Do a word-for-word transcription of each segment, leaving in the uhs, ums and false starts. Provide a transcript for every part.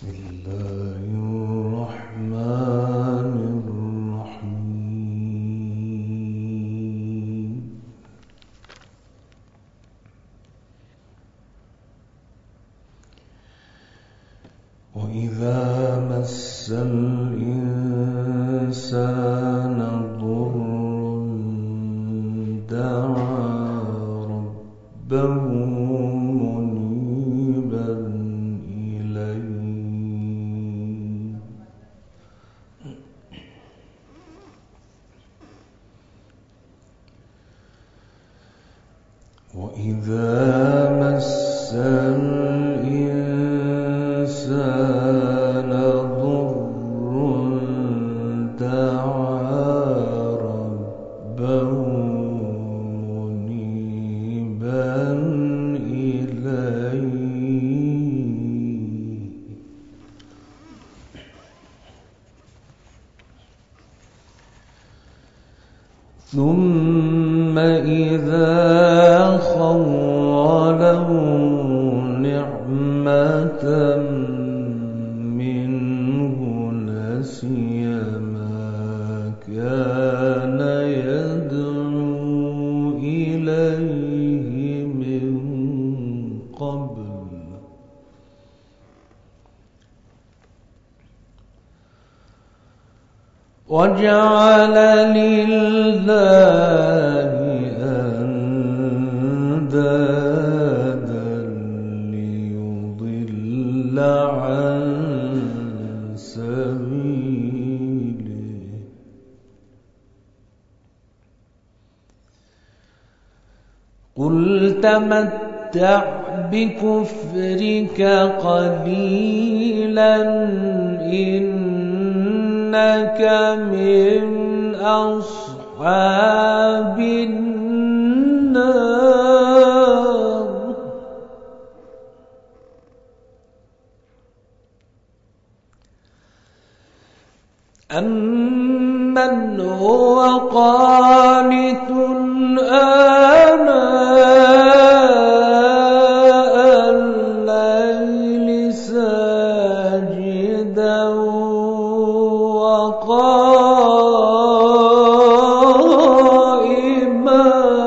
بسم الله الرحمن الرحيم وإذا مس الإنسان ضر دعا ربه منيبا إليه وإذا مس الإنسان ضر دعا ربه منيبا إليه ثم إذا خوله نعمة منه نسي ما كان يدعو إليه من قبل وجعل لله أندادا ليضل عن سبيله قل تمتع بكفرك قليلا إنك من أصحاب النار أمن هو قانت آناء الليل ساجدا وقائما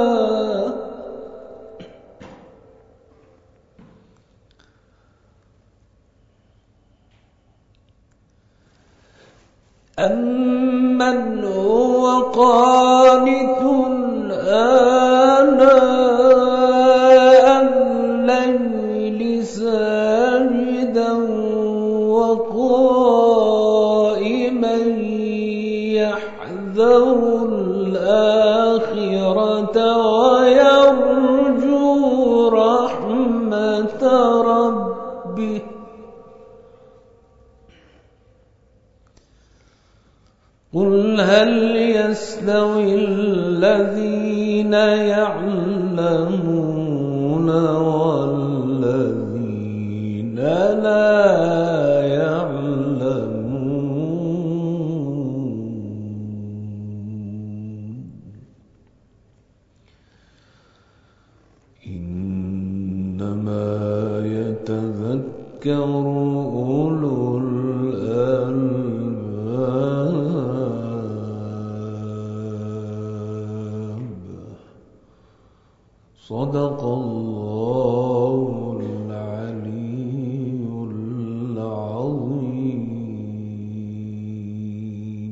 أمن هو قانت آناء الليل ساجدا وقائما يحذر الآخرة ويرجو رحمة ربه قل هل يستوي الذين يعلمون والذين لا يعلمون إنما يتذكر أولو صدق الله العلي العظيم.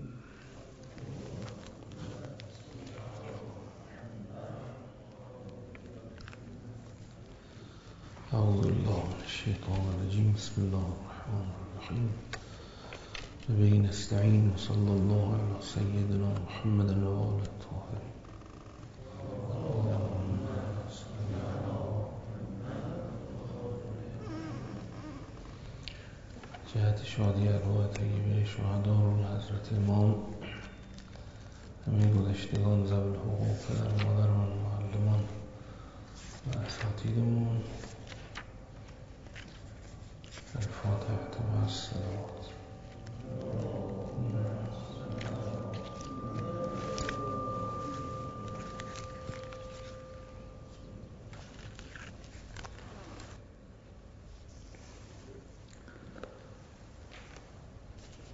أعوذ بالله من الشيطان الرجيم. بسم الله الرحمن الرحيم. وبه نستعين وصلى الله على سيدنا محمد وآله الطاهرين. جهت شادی ارواح طیبه شهدا رو حضرت امام همه گذشتگان ذوی الحقوق پدر و مادرمان معلمان و اساتیدمون الفاتحة مع الصلوات.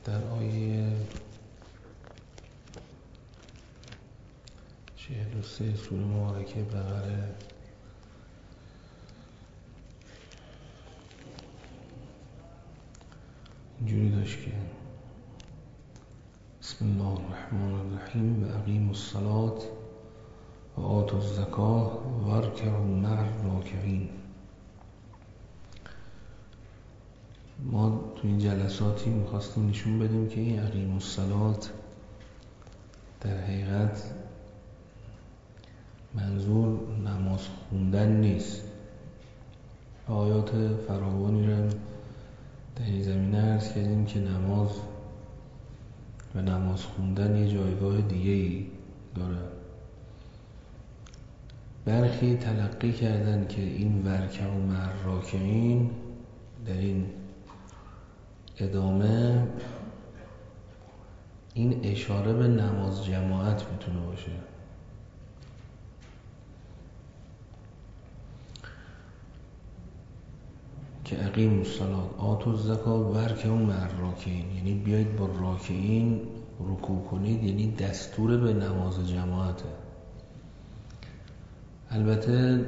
در آیه چهل و سه سوره مبارکه بقره اینجوری داشت که بسم الله الرحمن الرحیم و اقیموا الصلاة و آتوا الزکاة و ارکعوا مع الراکعین. ما تو این جلساتی میخواستیم نشون بدیم که این اقیموا الصلاة در حقیقت منظور نماز خوندن نیست. آیات فراوانی رو در این زمینه عرض کردیم که نماز و نماز خوندن یه جایگاه دیگه ای داره. برخی تلقی کردن که این ورکعوا مع الراکعین در این ادامه این اشاره به نماز جماعت میتونه باشه. که اقیموا الصلاة آتوا الزکاة و ارکعوا مع الراکعین، یعنی بیایید با راکعین رکوع کنید، یعنی دستور به نماز جماعته. البته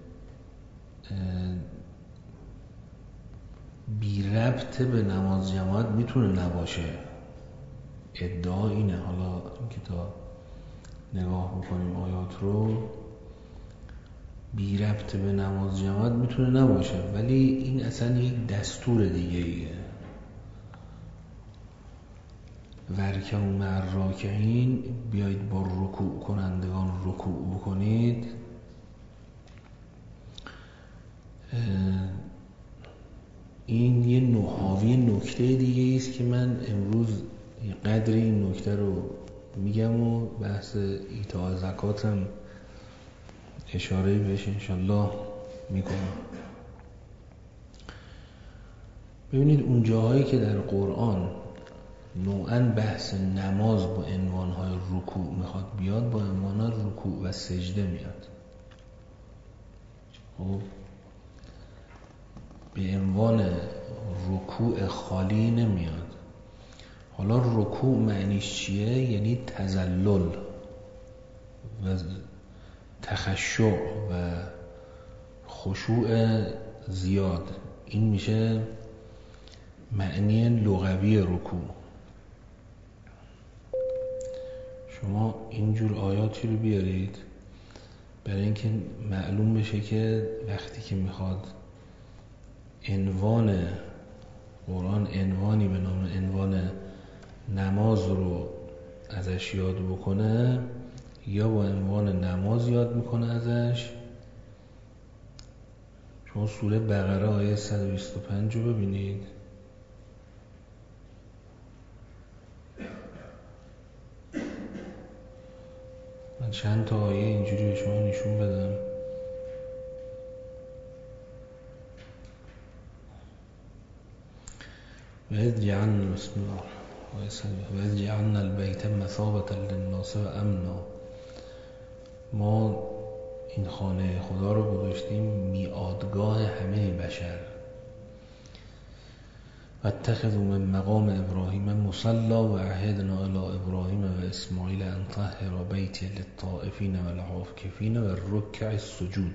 بی ربط به نماز جماعت میتونه نباشه، ادعا اینه. حالا اینکه تا نگاه بکنیم آیات رو، بی ربط به نماز جماعت میتونه نباشه، ولی این اصلا یک دستور دیگه ایه. ورکعوا مع الراکعین، بیایید با رکوع کنندگان رکوع بکنید. این یه نحاوی نکته دیگه است که من امروز قدر این نکته رو میگم و بحث ایتاء زکات هم اشاره بهش انشالله میکنم. ببینید اون جاهایی که در قرآن نوعاً بحث نماز با عنوانهای رکوع میخواد بیاد، با عنوان رکوع و سجده میاد. خب به عنوان رکوع خالی نمیاد. حالا رکوع معنیش چیه؟ یعنی تذلل و تخشع و خشوع زیاد. این میشه معنی لغوی رکوع. شما اینجور آیاتی رو بیارید برای اینکه معلوم بشه که وقتی که میخواد عنوان قرآن عنوانی به نام عنوان نماز رو ازش یاد بکنه، یا با عنوان نماز یاد میکنه ازش. شما سوره بقره آیه صد و بیست و پنج رو ببینید. من چند تا آیه اینجوری به شما نشون بدم. وَإِذْ جَعَلْنَا بسم الله وَإِذْ جَعَلْنَا الْبَيْتَ مَثَابَةً لِلنَّاسِ وَأَمْنًا، ما این خانه خدا رو گذاشتیم میعادگاه همه بشر. وَاتَّخِذُوا مِن مَّقَامِ إِبْرَاهِیمَ مُصَلًّى وَعَهِدْنَا إِلَىٰ إِبْرَاهِیمَ وَإِسْمَاعِیلَ أَن طَهِّرَ بَیْتِیَ لِلطَّائِفِینَ وَالْعَاکِفِینَ وَالرُّکَّعِ السُّجُودِ.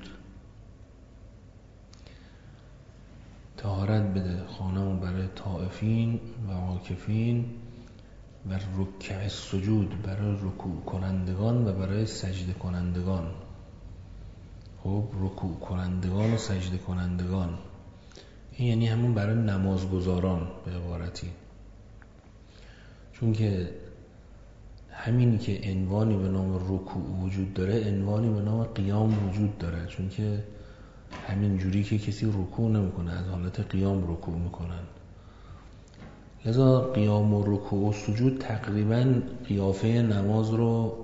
طهارت بده خانه‌مو برای طائفین و عاکفین و رکع السجود، برای رکوع کنندگان و برای سجده کنندگان. خب رکوع کنندگان و سجده کنندگان، این یعنی همون برای نمازگزاران به عبارتی. چون که همینی که عنوانی به نام رکوع وجود داره، عنوانی به نام قیام وجود داره. چون که همین جوری که کسی رکوع نمیکنه، از حالت قیام رکوع میکنن. لذا قیام و رکوع و سجود تقریبا قیافه نماز رو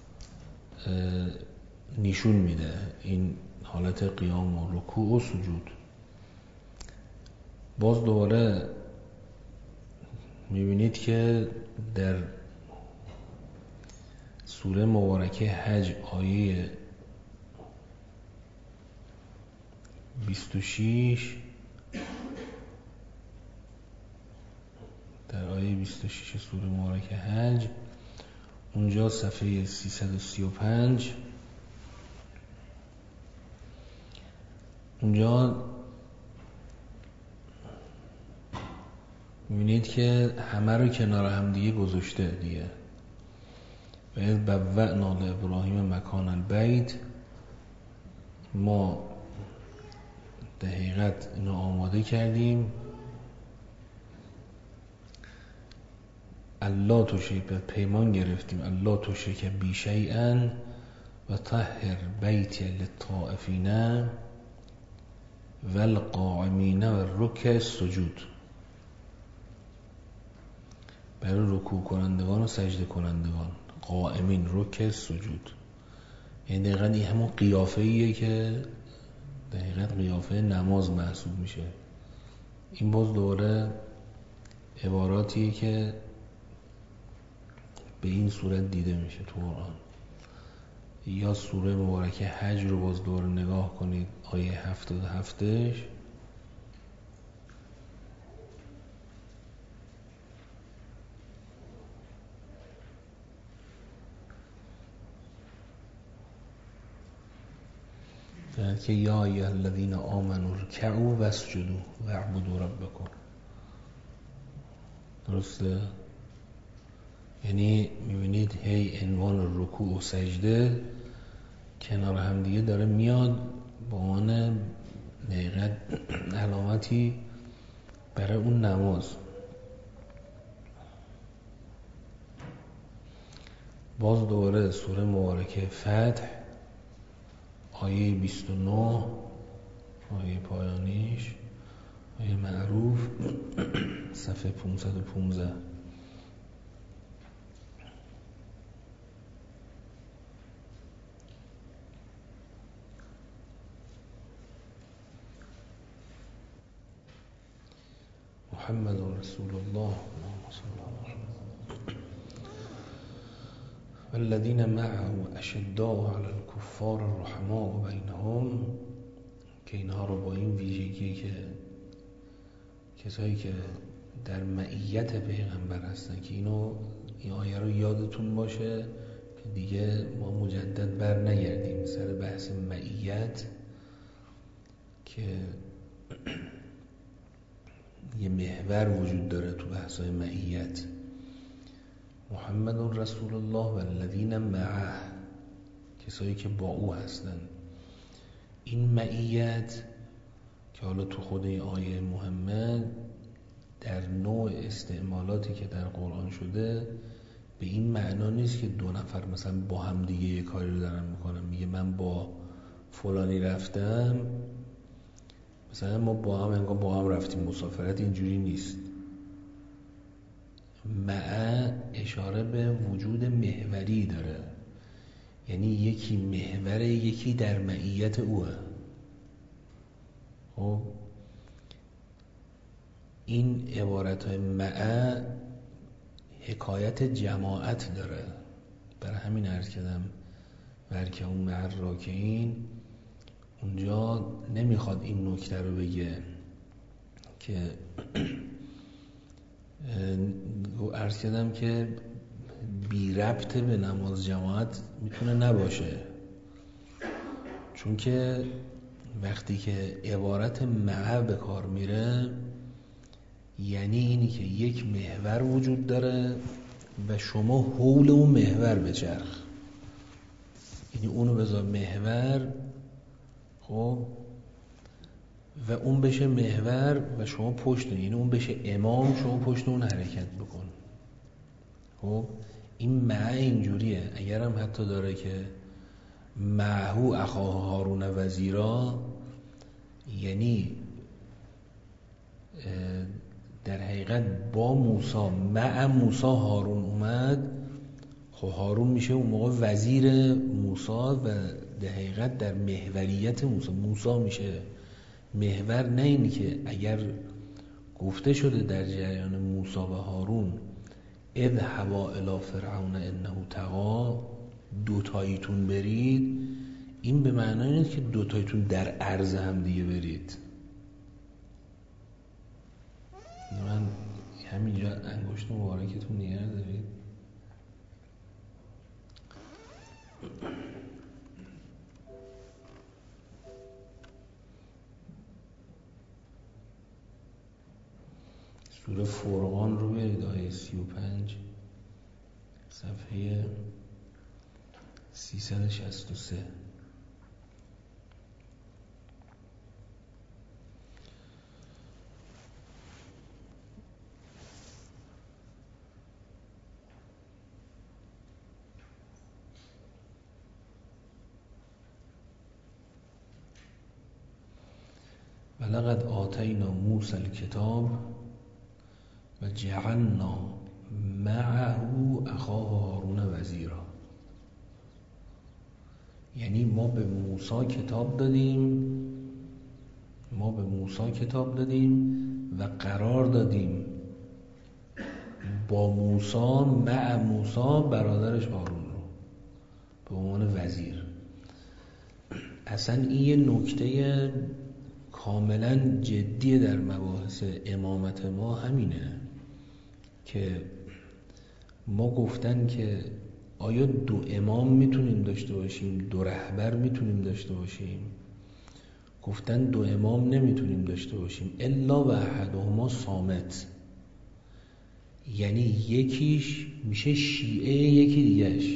نشون میده، این حالت قیام و رکوع و سجود. باز دوباره میبینید که در سوره مبارکه حج آیه بیست و شش، در آیه بیست و شش سوره مبارکه حج، اونجا صفحه سیصد و سی و پنج، اونجا می‌بینید که همه رو کنار هم دیگه گذاشته دیگه. و اذ بوأنا لابراهیم مکان البیت، ما در حقیقت اینو آماده کردیم الله تشرک، پیمان گرفتیم الله تشرک بی شیئا و طهر بیتی للطائفین و القائمین و الرکع السجود، برای رکوع کنندگان و سجده کنندگان، قائمین، رکع، سجود. یعنی دقیقا این همون قیافه ایه که دقیقا قیافه نماز محسوب میشه. این باز دوباره عباراتیه که به این صورت دیده میشه تو قرآن. یا سوره مبارکه حج رو باز دوباره نگاه کنید، آیه هفتاد و هفتش، که یا ایها الذین آمنوا ارکعوا واسجدوا واعبدوا ربکم. درسته؟ یعنی میبینید هی عنوان رکوع و سجده کنار هم دیگه داره میاد با عنوان دقیقاً علامتی برای اون نماز. باز دوباره سوره مبارکه فتح آیه بیست و نه، آیه پایانیش، آیه معروف، صفحه پانصد و پانزده. محمد رسول الله اللهم صل علی محمد والذین معه اشداء علی الکفار الرحماء بینهم، که اینها رو با این ویژگی که کسایی که در معیت پیغمبر هستن، که اینو این آیه رو یادتون باشه که دیگه ما مجدد بر نگردیم سر بحث معیت، که یه محور وجود داره تو بحث‌های معیت. محمد رسول الله و الذین معه، کسایی که با او هستن. این معیت که حالا تو خود این آیه مهمه، در نوع استعمالاتی که در قرآن شده به این معنا نیست که دو نفر مثلا با هم دیگه یه کاری رو دارن میکنن. میگه من با فلانی رفتم، مثلا ما با هم انگار با هم رفتیم مسافرت، اینجوری نیست. مع اشاره به وجود محوری داره، یعنی یکی محور، یکی در معیت اوه. خب این عبارت های مع حکایت جماعت داره، برای همین عرض کردم برکه اون مع الراکعین اونجا نمیخواد این نکته رو بگه که عرض کردم که بی ربط به نماز جماعت میتونه نباشه، چون که وقتی که عبارت مع به کار میره یعنی اینی که یک محور وجود داره و شما حول اون محور بچرخ، یعنی اونو بذار محور، خب و اون بشه محور و شما پشت، یعنی اون بشه امام، شما پشت اون حرکت بکن. خب این مع اینجوریه. اگرم حتی داره که معهو اخاه هارون وزیرا، یعنی در حقیقت با موسی، مع موسی هارون اومد، خب هارون میشه اون موقع وزیر موسی و در حقیقت در محوریت موسی موسی میشه محور. نه اینی که اگر گفته شده در جریان موسی و هارون اذهبا الی فرعون انه طغی، دوتاییتون برید، این به معنای نیست که دوتاییتون در عرض هم دیگه برید. من همینجا انگشت مبارکتون نگه دارید. سوره فرقان رو برید، آیه سی و پنج صفحه سیصد و شصت و سه. ولقد آتینا موسی الکتاب و جعلنا معه اخاه هارون وزیرا. یعنی ما به موسی کتاب دادیم ما به موسی کتاب دادیم و قرار دادیم با موسی، مع موسی، برادرش هارون رو به عنوان وزیر. اصلا این یه نکته کاملا جدیه در مباحث امامت ما، همینه که ما گفتن که آیا دو امام میتونیم داشته باشیم، دو رهبر میتونیم داشته باشیم؟ گفتن دو امام نمیتونیم داشته باشیم الا و احدهما صامت، یعنی یکیش میشه شیعه یکی دیگهش.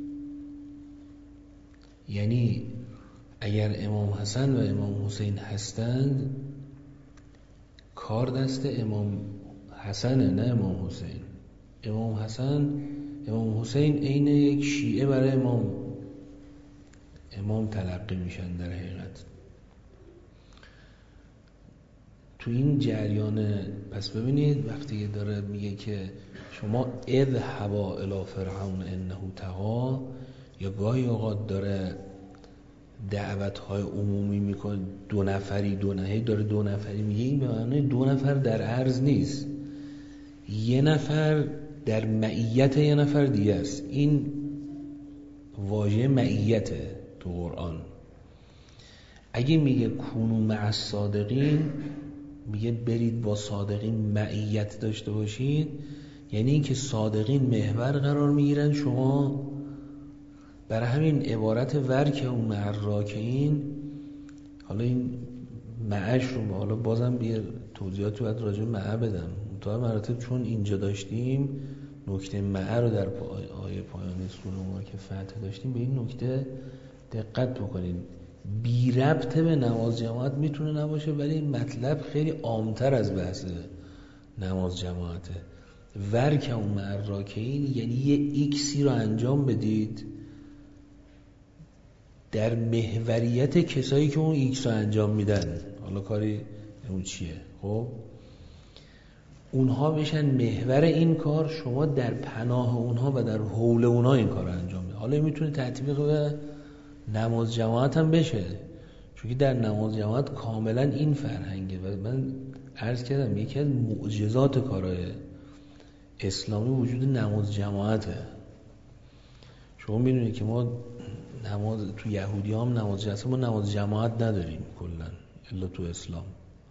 یعنی اگر امام حسن و امام حسین هستند، کار دست امام حسنه نه امام حسین. امام حسن امام حسین عین یک شیعه برای امام امام تلقی میشن در حقیقت. تو این جریان پس ببینید وقتی داره میگه که شما اذهبا الی فرعون انه طغی، یا گاهی اوقات داره دعوت‌های عمومی میکنه، دو نفری دو نهی داره دو نفری میگه، این به معنی دو نفر در عرض نیست، یه نفر در معیت یه نفر دیگه است. این واژه معیته تو قرآن. اگه میگه کونو مع الصادقین، میگه برید با صادقین معیت داشته باشید، یعنی اینکه صادقین محور قرار میگیرن، شما برای همین عبارت ورک اون مع الراکعین. حالا این معش رو حالا بازم بیه توضیحاتی باید راجع معه بدم تا مراتب، چون اینجا داشتیم نکته معه رو در آیه پایانی سوره ما که فتح داشتیم، به این نکته دقت بکنید. بی ربط به نماز جماعت میتونه نباشه، ولی این مطلب خیلی عامتر از بحث نماز جماعته. ورک اون مع الراکعین یعنی یه ایکسی رو انجام بدید در محوریت کسایی که اون ایکس رو انجام میدن، حالا کاری اون چیه، خب اونها بشن محور این کار، شما در پناه اونها و در حول اونها این کار رو انجام میدن. حالا میتونه تطبیق به نماز جماعت هم بشه، چون که در نماز جماعت کاملا این فرهنگه. و من عرض کردم یکی از معجزات کارهای اسلامی وجود نماز جماعته. شما میدونید که ما نماز تو یهودی هم نماز جماعت، ما نماز جماعت نداریم کلا الا تو اسلام.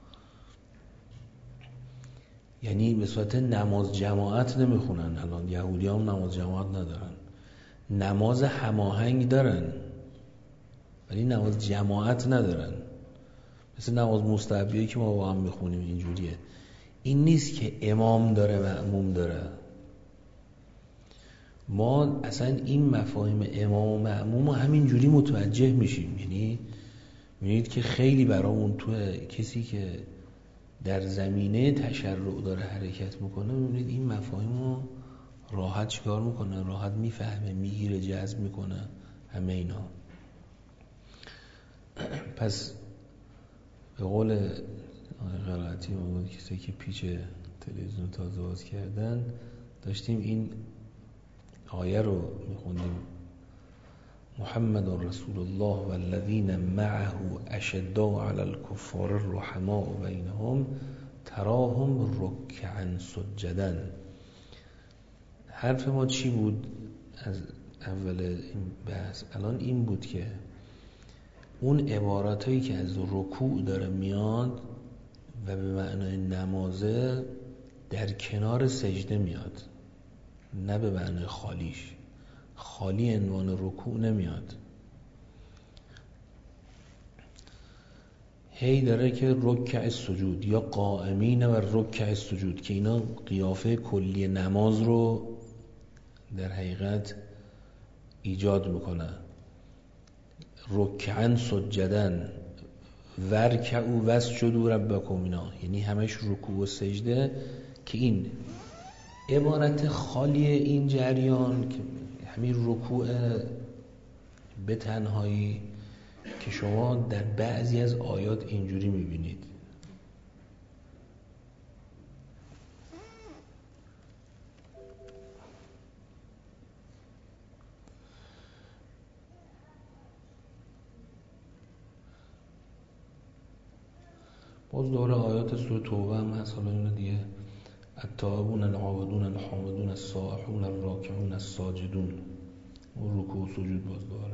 یعنی به صورت نماز جماعت نمیخونن. الان یهودی هم نماز جماعت ندارن، نماز هماهنگ دارن ولی نماز جماعت ندارن. مثل نماز مستحبیه که ما با هم میخونیم اینجوریه. این نیست که امام داره مأموم داره. ما اصلا این مفاهیم امام و مأموم رو همین جوری متوجه میشیم. یعنی می‌بینید که خیلی برامون تو کسی که در زمینه تشرع داره حرکت میکنه، می‌بینید این مفاهیم رو راحت چیکار میکنه، راحت میفهمه، میگیره، جذب میکنه همه اینا. پس به قول غلطی ما بود کسی که پیچ تلویزیون تازه باز کردن، داشتیم این آیه رو میخوندیم: محمد رسول الله والذین معه اشداء علی الکفار الرحماء بینهم تراهم رکعا سجدا. حرف ما چی بود از اول این بحث؟ الان این بود که اون عباراتایی که از رکوع داره میاد و به معنای نمازه، در کنار سجده میاد، نه به معنی خالیش. خالی عنوان رکوع نمیاد. هی داره که رکع سجود یا قائمین و رکع سجود، که اینا قیافه کلی نماز رو در حقیقت ایجاد میکنه. رکعن سجدن ورکعوا واسجدوا ربکم، اینا یعنی همش رکوع و سجده، که این عبارت خالی این جریان که همین رکوع به تنهایی که شما در بعضی از آیات اینجوری میبینید. باز دوره آیات سوره توبه هم هست. حالا اینا دیگه التائبون العابدون الحامدون السائحون الراکعون الساجدون، و رکوع و سجود باز داره.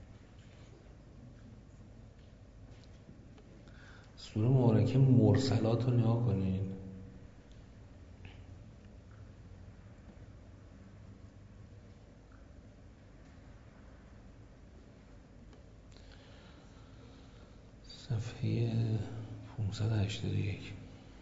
سوره مبارکه مرسلات رو نگاه کنین. صفحه پانصد و هشتاد و یک.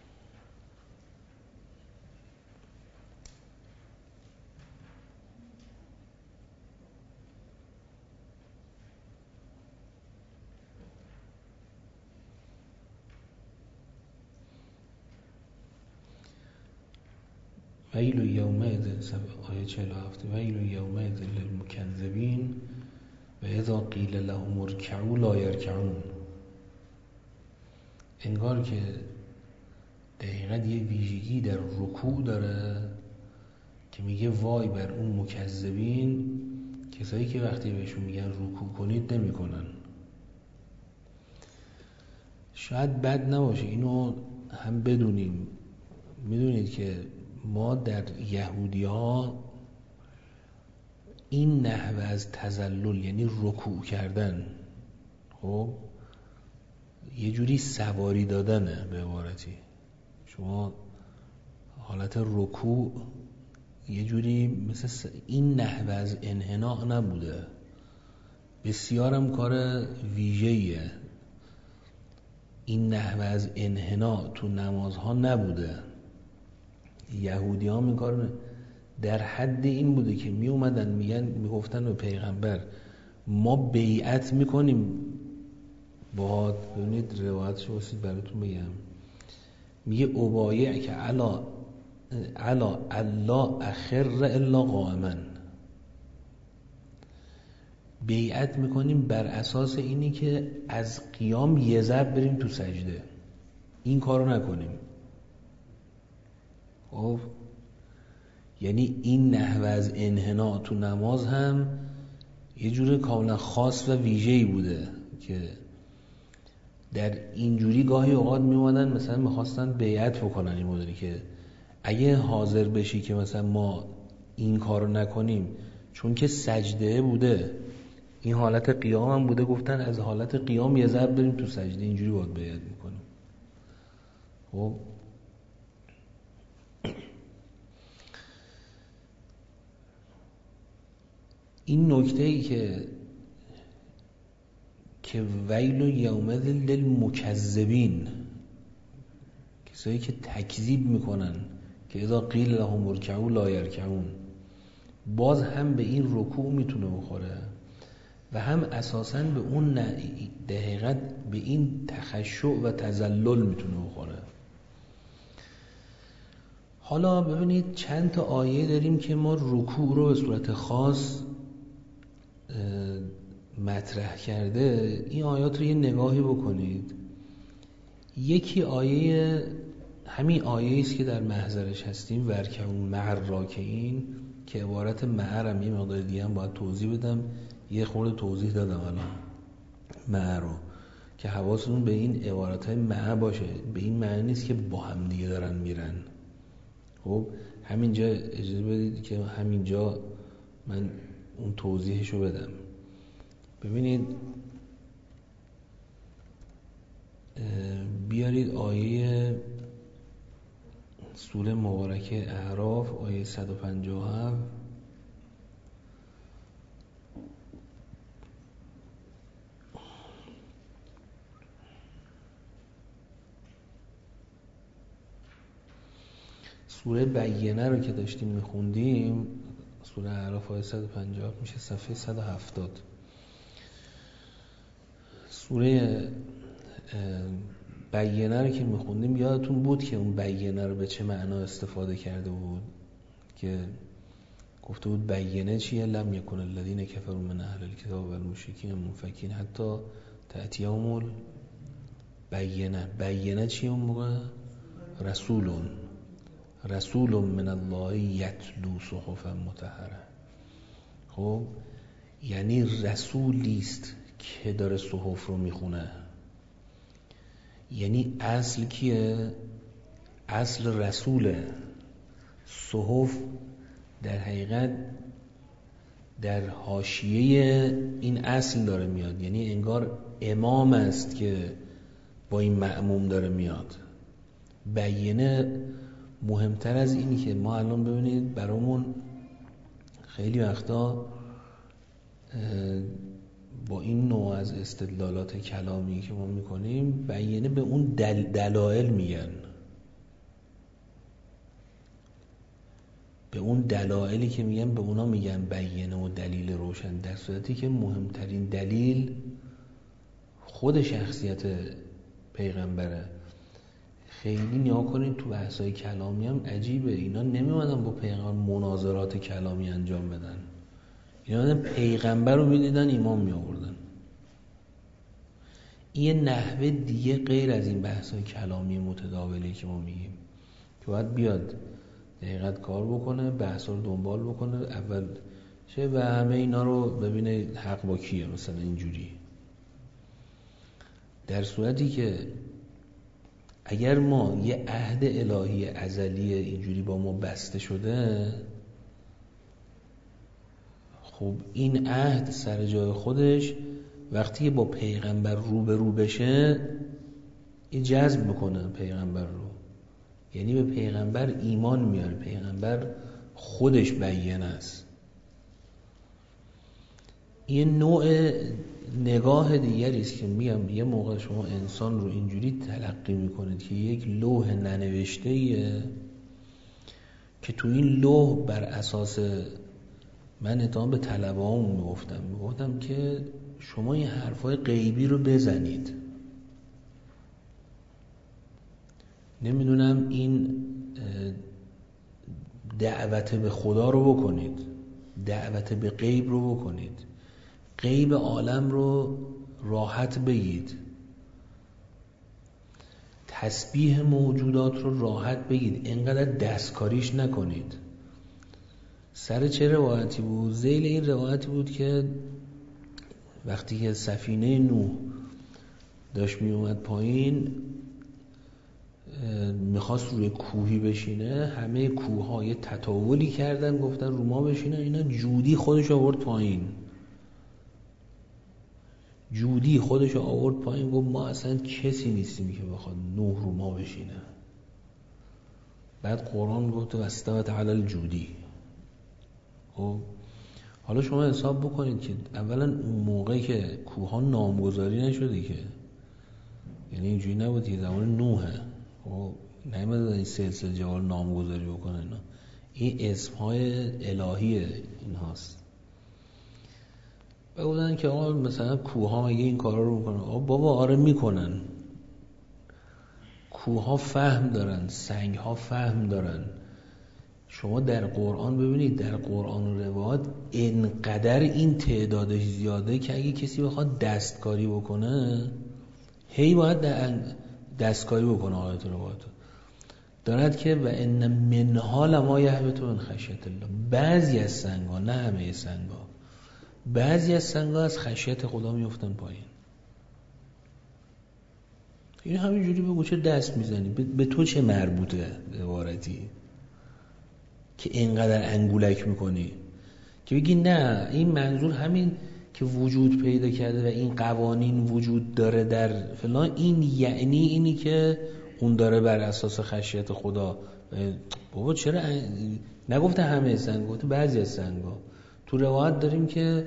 ویل یومئذ، آیه چهل و هفت، ویل یومئذ للمکذبین و اذا قیل لهم ارکعوا لا یرکعون. انگار که دقیقاً یه ویژگی در رکوع داره که میگه وای بر اون مکذبین، کسایی که وقتی بهشون میگن رکوع کنید نمی کنن. شاید بد نباشه اینو هم بدونیم. میدونید که ما در یهودی ها این نحوه از تذلل، یعنی رکوع کردن، خب یه جوری سواری دادنه. به عبارتی شما حالت رکوع یه جوری مثل این نحوه از انحناء نبوده، بسیارم کار ویژه‌ایه. این نحوه از انحناء تو نمازها نبوده. یهودی ها این کار در حد این بوده که می اومدن میگن، میگفتن به پیغمبر ما بیعت میکنیم با، ببینید روایتش واسید براتون بگم، میگه ابایع که علا علا الا اخر الا قائما، بیعت میکنیم بر اساس اینی که از قیام یه ضرب بریم تو سجده، این کارو نکنیم. خب یعنی این نحوه از انحناء تو نماز هم یه جور کاملا خاص و ویژه‌ای بوده که در اینجوری گاهی اوقات میومدن مثلا میخواستن بیعت بکنن این مدلی که اگه حاضر بشی که مثلا ما این کارو نکنیم، چون که سجده بوده، این حالت قیام هم بوده، گفتن از حالت قیام یه ضرب بریم تو سجده، اینجوری باید بیعت میکنیم. خب این نکته ای که که ویل یومئذ للمکذبین، کسایی که تکذیب میکنن، که اذا قیل لهم ارکعوا لا یرکعون، باز هم به این رکوع میتونه بخوره و هم اساساً به اون دقیقت به این تخشع و تذلل میتونه بخوره. حالا ببینید چند تا آیه داریم که ما رکوع رو به صورت خاص مطرح کرده. این آیات رو یه نگاهی بکنید. یکی آیه، همین آیه است که در محضرش هستیم، ورکعوا مع الراکعین، که عبارت مع رو یه مقدار دیگه هم باید توضیح بدم، یه خورده توضیح دادم الان مع رو، که حواستون به این عبارتهای مع باشه. به این معنی نیست که با هم دیگه دارن میرن. خب همینجا اجازه بدید که همینجا من اون توضیحشو بدم. ببینید بیارید آیه سوره مبارکه اعراف آیه صد و پنجاه و هفت. سوره بینه رو که داشتیم میخوندیم، سوره اعراف آیه صد و پنجاه میشه صفحه صد و هفتاد. سوره بینه رو که میخوندیم یادتون بود که اون بینه رو به چه معنا استفاده کرده بود، که گفته بود بینه چیه؟ لم یکن الذین کفروا من اهل الکتاب والمشرکین منفکین حتی تأتیهم البینه. بینه چیه اون موقع؟ رسولون رسول من الله یتلو صحفا مطهره. خب یعنی رسولی است که داره صحف رو میخونه. یعنی اصل کیه؟ اصل رسوله. صحف در حقیقت در حاشیه این اصل داره میاد، یعنی انگار امام است که با این مأموم داره میاد. بینه مهمتر از اینی که ما الان ببینید برامون خیلی وقتا با این نوع از استدلالات کلامی که ما میکنیم بینه به اون دل دلائل میگن، به اون دلایلی که میگن به اونا میگن بینه و دلیل روشن، در صورتی که مهمترین دلیل خود شخصیت پیغمبره. خیلی نیا کنید تو بحثای کلامی هم عجیبه، اینا نمیمدن با پیغمبر مناظرات کلامی انجام بدن، اینا پیغمبر رو میدیدن ایمان میآوردن. این نحوه دیگه غیر از این بحثای کلامی متداولی که ما میگیم که باید بیاد دقیقت کار بکنه، بحثا رو دنبال بکنه اول چه و همه اینا رو ببینه حق با کیه، مثلا اینجوری. در صورتی که اگر ما یه عهد الهی ازلی اینجوری با ما بسته شده، خب این عهد سر جای خودش وقتی با پیغمبر رو به رو بشه این جذب میکنه پیغمبر رو، یعنی به پیغمبر ایمان میاره. پیغمبر خودش بیان است. این نوع نگاه دیگری است که میگم یه موقع شما انسان رو اینجوری تلقی میکنید که یک لوح ننوشته‌ایه که تو این لوح بر اساس، من اتهام به طلبه‌هامون میگفتم میگفتم که شما این حرفای غیبی رو بزنید، نمیدونم این دعوت به خدا رو بکنید، دعوت به غیب رو بکنید، غیب عالم رو راحت بگید، تسبیح موجودات رو راحت بگید، اینقدر دستکاریش نکنید. سر چه روایتی بود؟ ذیل این روایتی بود که وقتی که سفینه نوح داشت می اومد پایین، میخواست روی کوهی بشینه، همه کوه‌ها یه تطاولی کردن گفتن رو ما بشینه، اینا جودی خودش آورد پایین، جودی خودش آورد پایین گفت ما اصلا کسی نیستیم که بخواد نوح رو ما بشینه. بعد قرآن گفت واستوت علی الجودی. خب حالا شما حساب بکنید که اولا اون موقعی که کوه‌ها نامگذاری نشده که، یعنی اینجوری نبود که زمان نوحه، خب نمیدونن این سلسله جوال نامگذاری بکنه، اینا این اسمهای الهیه این هاست. و بودن که آقا مثلا کوه‌ها مگه این کارا رو میکنن؟ آقا بابا آره میکنن، کوه‌ها فهم دارن، سنگ‌ها فهم دارن. شما در قرآن ببینید، در قرآن و روایات اینقدر این تعدادش زیاده که اگه کسی بخواد دستکاری بکنه هی باید دستکاری بکنه. آیات و روایات دارد که و ان منها لما یهبط من خشیت الله، بعضی از سنگ‌ها، نه همه سنگ‌ها، بعضی از سنگ‌ها از خشیت خدا میافتن پایین. این همینجوری بگو چه دست میزنی؟ به تو چه مربوطه عبارتی که اینقدر انگولک میکنی؟ که بگی نه این منظور همین که وجود پیدا کرده و این قوانین وجود داره در فلان، این یعنی اینی که اون داره بر اساس خشیت خدا. بابا چرا نگفته همه سنگ، گفته بعضی از سنگا. تو روایت داریم که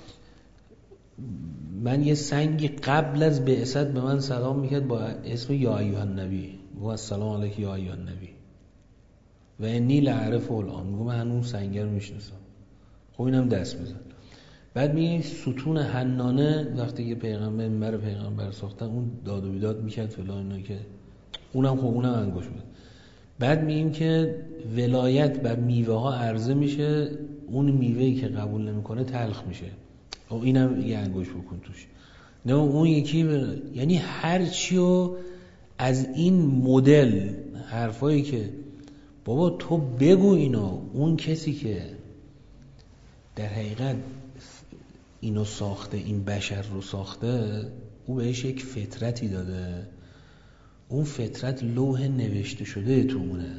من یه سنگی قبل از بعثت به من سلام میکرد با اسم یا ایها النبی، و السلام علیک یا ایها النبی و انی لعرف الان، میگم من هنوز سنگ رو میشناسم. خب اینم دست بزن. بعد میگه ستون حنانه وقتی که پیغمبر منبر پیغمبر ساختن اون داد و بیداد میکرد فلان اینا، که اونم خب اونم انگشت بود. بعد میگیم که ولایت بر میوه ها عرضه میشه، اون میوهی که قبول نمیکنه تلخ میشه. خب اینم یه انگشت بکن توش. نه اون یکی ب... یعنی هر چیو از این مدل حرفایی که بابا تو بگو اینو، اون کسی که در حقیقت اینو ساخته، این بشر رو ساخته، او بهش یک فطرتی داده، اون فطرت لوح نوشته شده تو اونه،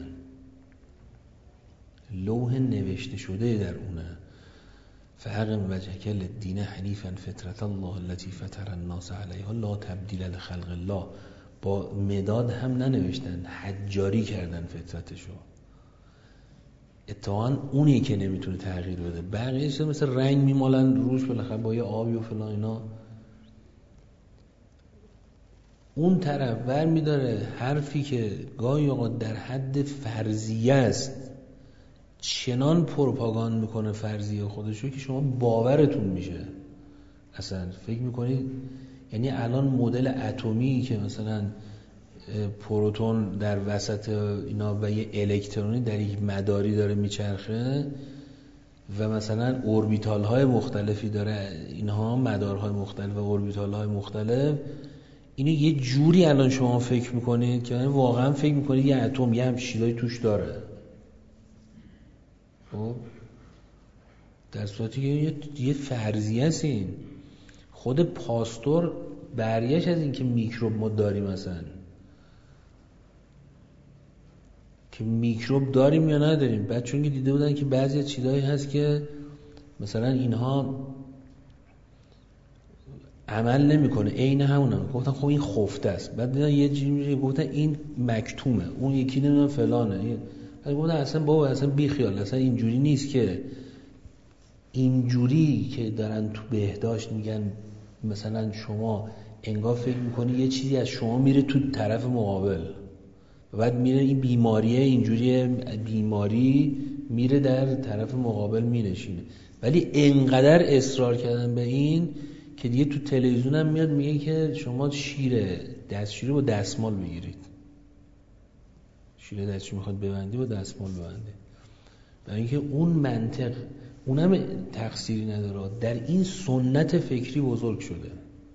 لوح نوشته شده در اونه. فأقم وجهک للدین حنیفا فطرة الله التي فطر الناس علیها لا تبدیل لخلق الله. با مداد هم ننوشتن، حجاری کردن فطرتشو. اتفاقا اونی که نمیتونه تغییر بده، بقیه چیزا مثل رنگ میمالن روش بالاخره با یه آبی و فلان اینا. اون طرف ور میداره حرفی که گاهی اوقات در حد فرضیه است چنان پروپاگاند میکنه فرضیه خودشو که شما باورتون میشه. اصلا فکر میکنید یعنی الان مدل اتمی که مثلا پروتون در وسط اینا و یه الکترونی در یک مداری داره میچرخه و مثلا اوربیتال های مختلفی داره، اینها مدارهای مختلف و اوربیتال های مختلف، اینو یه جوری الان شما فکر میکنید که واقعا فکر میکنید یه اتم یه هم چیزایی توش داره. خب در صورتی که یه فرضیه است. این خود پاستور بریش از این که میکروب ما داریم، مثلا که میکروب داریم یا نداریم، بعد چون که دیده بودن که بعضی از چیزایی هست که مثلا اینها عمل نمیکنه، عین همونه، گفتن خب این خفته است. بعد دیدن یه چیزی گفتن این مکتومه، اون یکی نمیدونم فلانه. بعد گفتن اصلا بابا اصلا بی خیال، اصلا اینجوری نیست که اینجوری که دارن تو بهداشت میگن مثلا شما انگار فکر میکنی یه چیزی از شما میره تو طرف مقابل و بعد میره این بیماریه اینجوری بیماری میره در طرف مقابل مینشینه. ولی انقدر اصرار کردن به این که دیگه تو تلویزیون هم میاد میگه که شما شیر دستشویی با دستمال بگیرید، شیر دستشویی میخواد ببندی با دستمال ببندی. برای اینکه اون منطق اونم تقصیری نداره، در این سنت فکری بزرگ شده.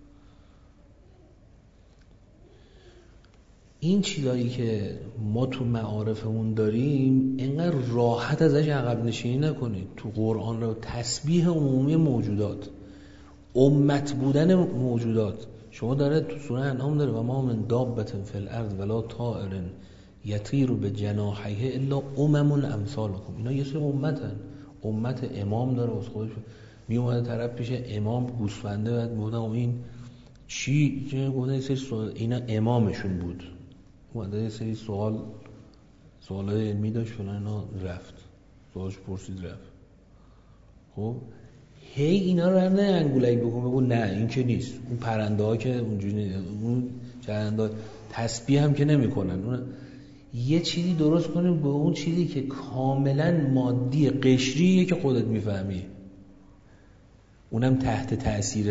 این چیزایی که ما تو معارفمون داریم اینقدر راحت ازش عقب نشینی نکنید. تو قرآن رو تسبیح عمومی موجودات، امت بودن موجودات، شما داره تو سوره انعام داره و ما من دابة فی الارض ولا طائر یطیر بجناحیه الا امم امثالکم. اینا یه سری امتن، امت امام داره از خودش می اومده طرف پیش امام گوسفنده، بعد میگفتن این چی چه گفته سری سوال، اینا امامشون بود، اومده یه سری سوال سوالای علمی داشت فلان، اینا رفت سوالش پرسید رفت. خب هی اینا رو نه انگولک بگو بگو نه این که نیست، اون پرنده ها که اونجوری نیست، اون چرنده تسبیح هم که نمی کنن. اون یه چیزی درست کنیم به اون چیزی که کاملا مادی قشریه که خودت میفهمی، اونم تحت تأثیر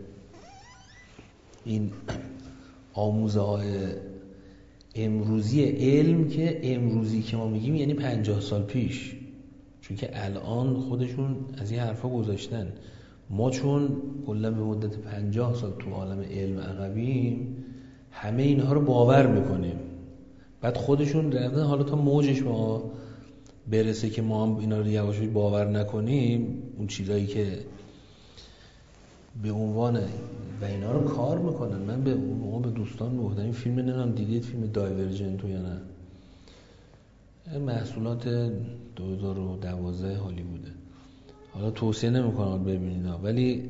این آموزه های امروزی علم که امروزی که ما میگیم یعنی پنجاه سال پیش، چون که الان خودشون از این حرفا گذاشتن. ما چون کلا به مدت پنجاه سال تو عالم علم عقبیم همه اینها رو باور میکنیم، بعد خودشون رفتن حالا تا موجش ما برسه که ما هم اینا رو یواشکی باور نکنیم، اون چیزایی که به عنوان و اینا رو کار میکنن. من به ما به دوستان میگفتم این فیلم نمیدونم دیدید، فیلم دایورجنت یا نه، محصولات دو هزار و دوازده هالیووده، حالا توصیه نمیکنم ببینید، ولی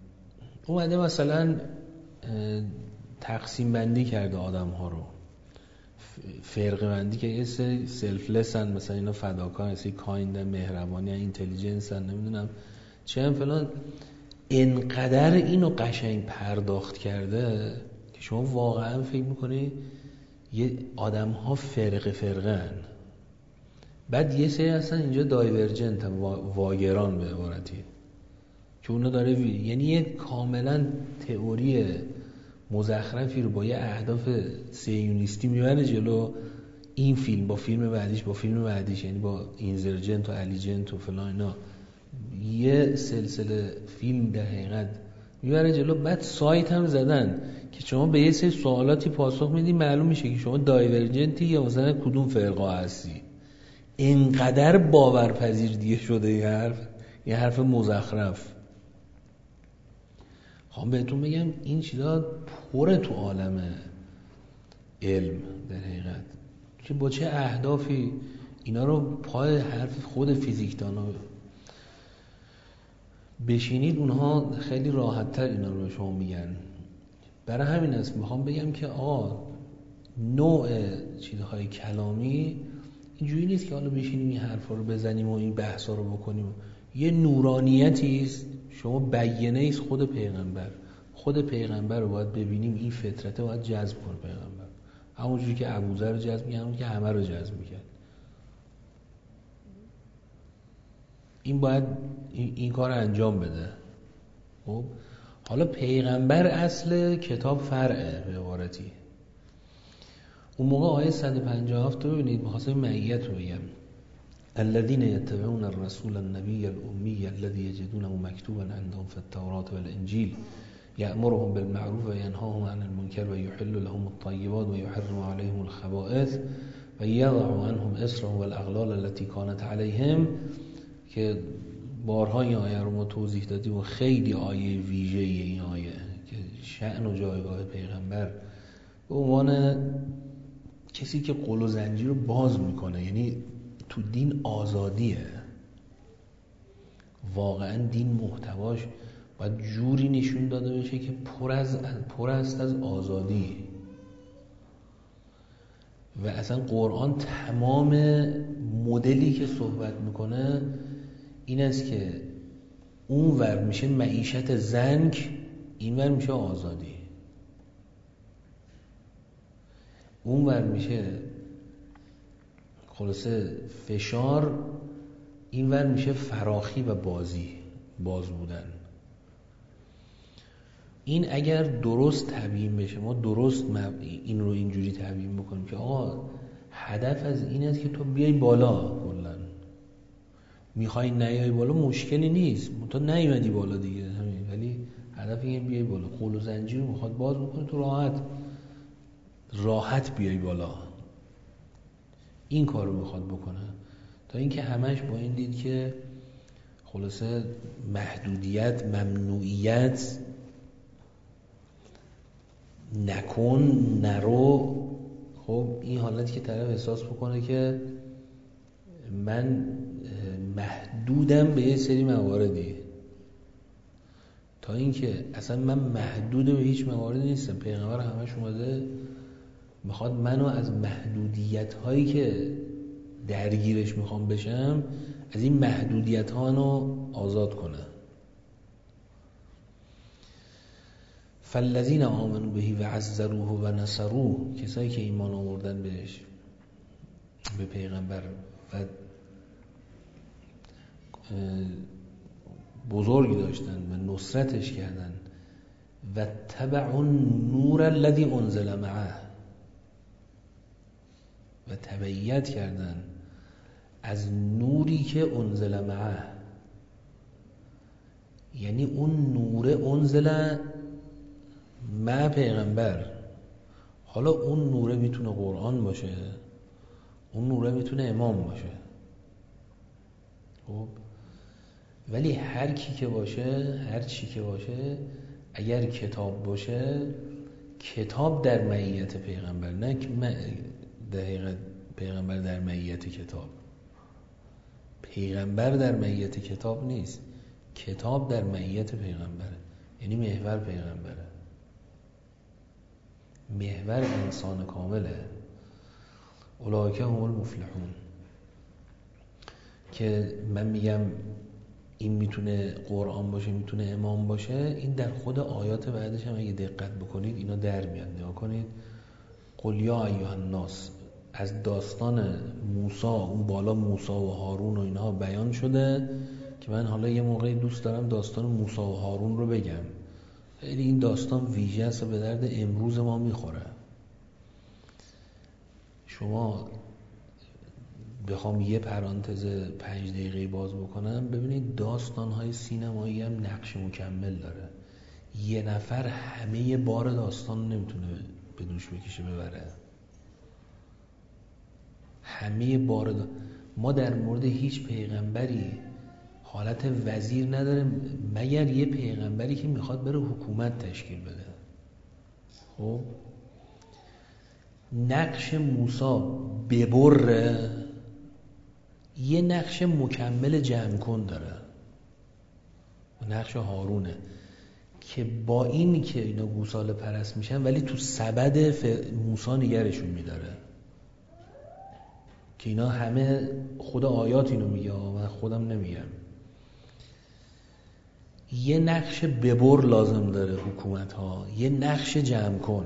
اومده مثلا تقسیم بندی کرده آدم ها رو. فرقه بندی که یه سری سلفلسن، مثلا اینا فداکار، یه سری کایندن، مهربانی، اینتلیجنسن، نمیدونم چه هم فلان. انقدر اینو قشنگ پرداخت کرده که شما واقعا فکر میکنی یه آدم ها فرقه فرقه هن. بعد یه سری هستن اینجا دایورجنت هم، واگران به عبارتی، که اونا داره وی... یعنی یه کاملا تئوری مزخرفی رو با یه اهداف سیونیستی میبره جلو. این فیلم با فیلم بعدیش با فیلم بعدیش، یعنی با اینزرجنت و الیجنت و فلان اینا، یه سلسله فیلم در حقیقت میبره جلو. بعد سایت هم زدن که شما به یه سری سوالاتی پاسخ میدی، معلوم میشه که شما دایورجنتی یا مثلا کدوم فرقه هستی. اینقدر باورپذیر دیگه شده یه حرف، یه حرف مزخرف. خواهم بهتون بگم این چیزا پره تو عالم علم در حقیقت، که با چه اهدافی اینا رو پای حرف خود فیزیکدانا بشینید، اونها خیلی راحت‌تر اینا رو به شما میگن. برای همین است میخوام بگم که آقا نوع چیزهای کلامی اینجوری نیست که حالا بشینیم این حرفا رو بزنیم و این بحثا رو بکنیم. یه نورانیتی است، شما بیانیه است خود پیغمبر. خود پیغمبر رو باید ببینیم، این فطرته باید جذب کنه پیغمبر، همونجوری که ابوذر رو جذب می‌کرد، همونجوری که همه رو جذب می‌کرد. این باید این, این کار انجام بده. خب حالا پیغمبر اصل کتاب فرعه به عبارتی. اون موقع آیه صد و پنجاه و هفت رو ببینید، بخاطر معیت رو بگم. الذين يتبعون الرسول النبي الأمي الذي يجدونه مكتوبا عندهم في التوراة والإنجيل يأمرهم بالمعروف وينهاهم عن المنكر ويحل لهم الطيبات ويحرم عليهم الخبائث ويضع عنهم إصرهم والأغلال التي كانت عليهم، که بارها این آیه رو ما توضیح دادیم و خیلی آیه ویژه این آیه که شأن و جایگاه پیغمبر به عنوان کسی که قل و زنجیر رو باز میکنه، یعنی تو دین آزادیه. واقعا دین محتواش باید جوری نشون داده بشه که پر از پر است از آزادی. و اصلا قرآن تمام مدلی که صحبت میکنه این است که اون ور میشه معیشت زنگ، این ور میشه آزادی. اون ور میشه خلاصه فشار، این ور میشه فراخی و بازی، باز بودن. این اگر درست تبیین بشه، ما درست این رو اینجوری تبیین بکنیم که آقا هدف از این است که تو بیای بالا، کلا میخوای نیای بالا مشکلی نیست، تو نیومدی بالا دیگه همین، ولی هدف اینه بیای بالا. قول و زنجیر میخواد باز بکنه، تو راحت راحت بیای بالا. این کار رو میخواد بکنه، تا اینکه همش با این دید که خلاصه محدودیت، ممنوعیت، نکن، نرو. خب این حالتی که طرف احساس بکنه که من محدودم به یه سری مواردی، تا اینکه اصلا من محدود به هیچ مواردی نیستم. پیغمبر همش اومده میخواد منو از محدودیت هایی که درگیرش میخوام بشم، از این محدودیت ها منو آزاد کنه. فالذین آمنوا بهی و عزروه و نصروه، کسایی که ایمان آوردن بهش، به پیغمبر، و بزرگی داشتن و نصرتش کردن، و تبعوا النور الذی انزل معه، و تبعیت کردن از نوری که انزل معه، یعنی اون نور انزل مع پیغمبر. حالا اون نوره میتونه قرآن باشه، اون نوره میتونه امام باشه، خب ولی هر کی که باشه، هر چی که باشه، اگر کتاب باشه، کتاب در معیت پیغمبر، نه دقیقا پیغمبر در معیت کتاب. پیغمبر در معیت کتاب نیست، کتاب در معیت پیغمبره، یعنی محور پیغمبره، محور انسان کامله. اولئک هم المفلحون. که من میگم این میتونه قرآن باشه، میتونه امام باشه، این در خود آیات بعدش هم اگه دقت بکنید اینا در میاد. نگاه کنید، قل یا ایها الناس، از داستان موسی، اون بالا موسی و هارون و اینها بیان شده که من حالا یه موقعی دوست دارم داستان موسی و هارون رو بگم. خیلی این داستان ویژه است و به درد امروز ما میخوره. شما بخوام یه پرانتز پنج دقیقه باز بکنم، ببینید داستان‌های سینمایی هم نقش مکمل داره. یه نفر همه بار داستان رو نمیتونه به دوش بکشه ببره. همه بار دا... ما در مورد هیچ پیغمبری حالت وزیر نداریم مگر یه پیغمبری که میخواد بره حکومت تشکیل بده. خب نقش موسی ببره، یه نقش مکمل جمع کن داره، نقش هارونه که با این که اینا گوساله پرست میشن ولی تو سبد ف... موسی نگرشون میداره. که اینا همه خود آیات اینو میگه، من خودم نمیگم. یه نقش ببر لازم داره حکومت ها، یه نقش جمع کن.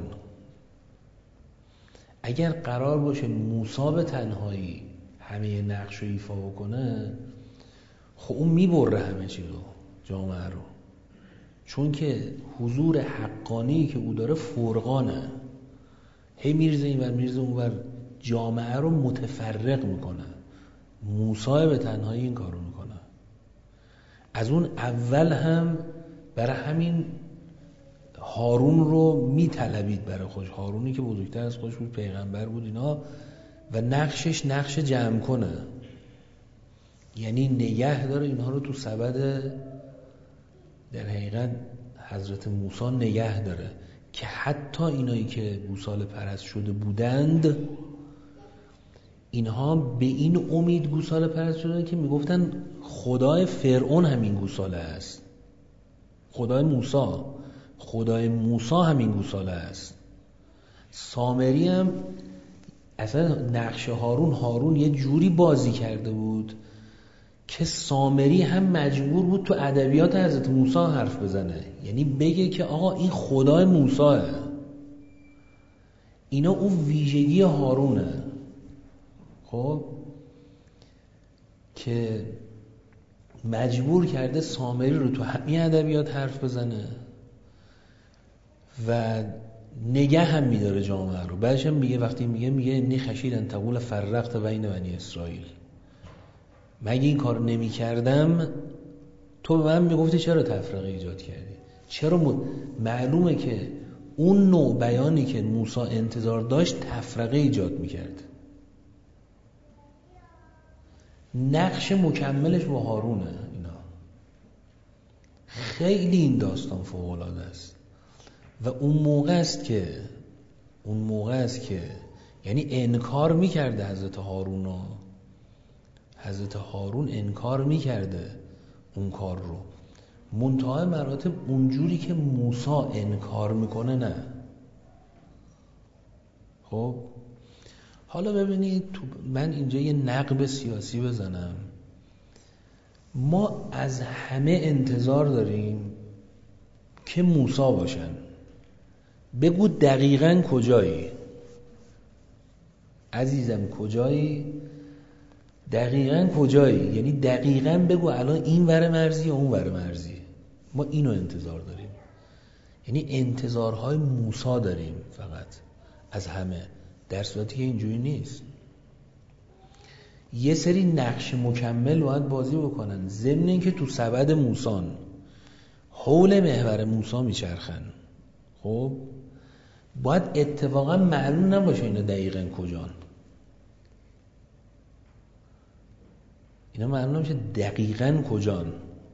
اگر قرار باشه موسی به تنهایی همه نقش رو ایفا بکنه، خب اون میبره همه چی رو، جامعه رو. چون که حضور حقانی که او داره فرقانه، هی میرزه این ور میرزه اون ور، جامعه رو متفرق میکنه. موسی به تنهایی این کارو میکنه. از اون اول هم برای همین هارون رو میطلبید برای خودش، هارونی که بزرگتر از خودش بود، پیغمبر بود اینا، و نقشش نقش جمع کنه، یعنی نگه داره اینها رو تو سبد در حقیقت حضرت موسی نگه داره. که حتی اینایی که گوساله پرست شده بودند، اینها به این امید گوساله پرست شدن که میگفتن خدای فرعون همین گوساله است، خدای موسی خدای موسی همین گوساله است. سامری هم اصلا نقش هارون هارون یه جوری بازی کرده بود که سامری هم مجبور بود تو ادبیات حضرت موسی حرف بزنه، یعنی بگه که آقا این خدای موسیه، اینا اون ویژگی هارونه. خب که مجبور کرده سامری رو تو همین ادبیات حرف بزنه و نگه هم میداره جامعه رو. بعدش هم میگه، وقتی میگه میگه انی خشید ان تقول فرقت بین بنی اسرائیل، مگه این کار نمی کردم تو به من میگفتی چرا تفرقه ایجاد کردی؟ چرا م... معلومه که اون نوع بیانی که موسی انتظار داشت تفرقه ایجاد میکرد. نقش مکملش با هارونه. اینا خیلی این داستان فوق العاده است و اون موقع است که اون موقع است که یعنی انکار میکرده حضرت هارون رو. حضرت هارون انکار میکرده اون کار رو، منتهای مراتب اونجوری که موسی انکار میکنه نه. خب حالا ببینید تو من اینجا یه نقب سیاسی بزنم. ما از همه انتظار داریم که موسی باشن. بگو دقیقاً کجایی عزیزم، کجایی؟ دقیقاً کجایی؟ یعنی دقیقاً بگو الان این ور مرزی یا اون ور مرزی. ما اینو انتظار داریم، یعنی انتظارهای موسی داریم فقط از همه، در صورتی که اینجوری نیست. یه سری نقش مکمل باید بازی بکنن، ضمن این که تو سبد موسان حول محور موسی میچرخن. خب باید اتفاقا معلوم نباشه اینا دقیقاً کجان، اینا معلوم نمیشه دقیقاً کجان.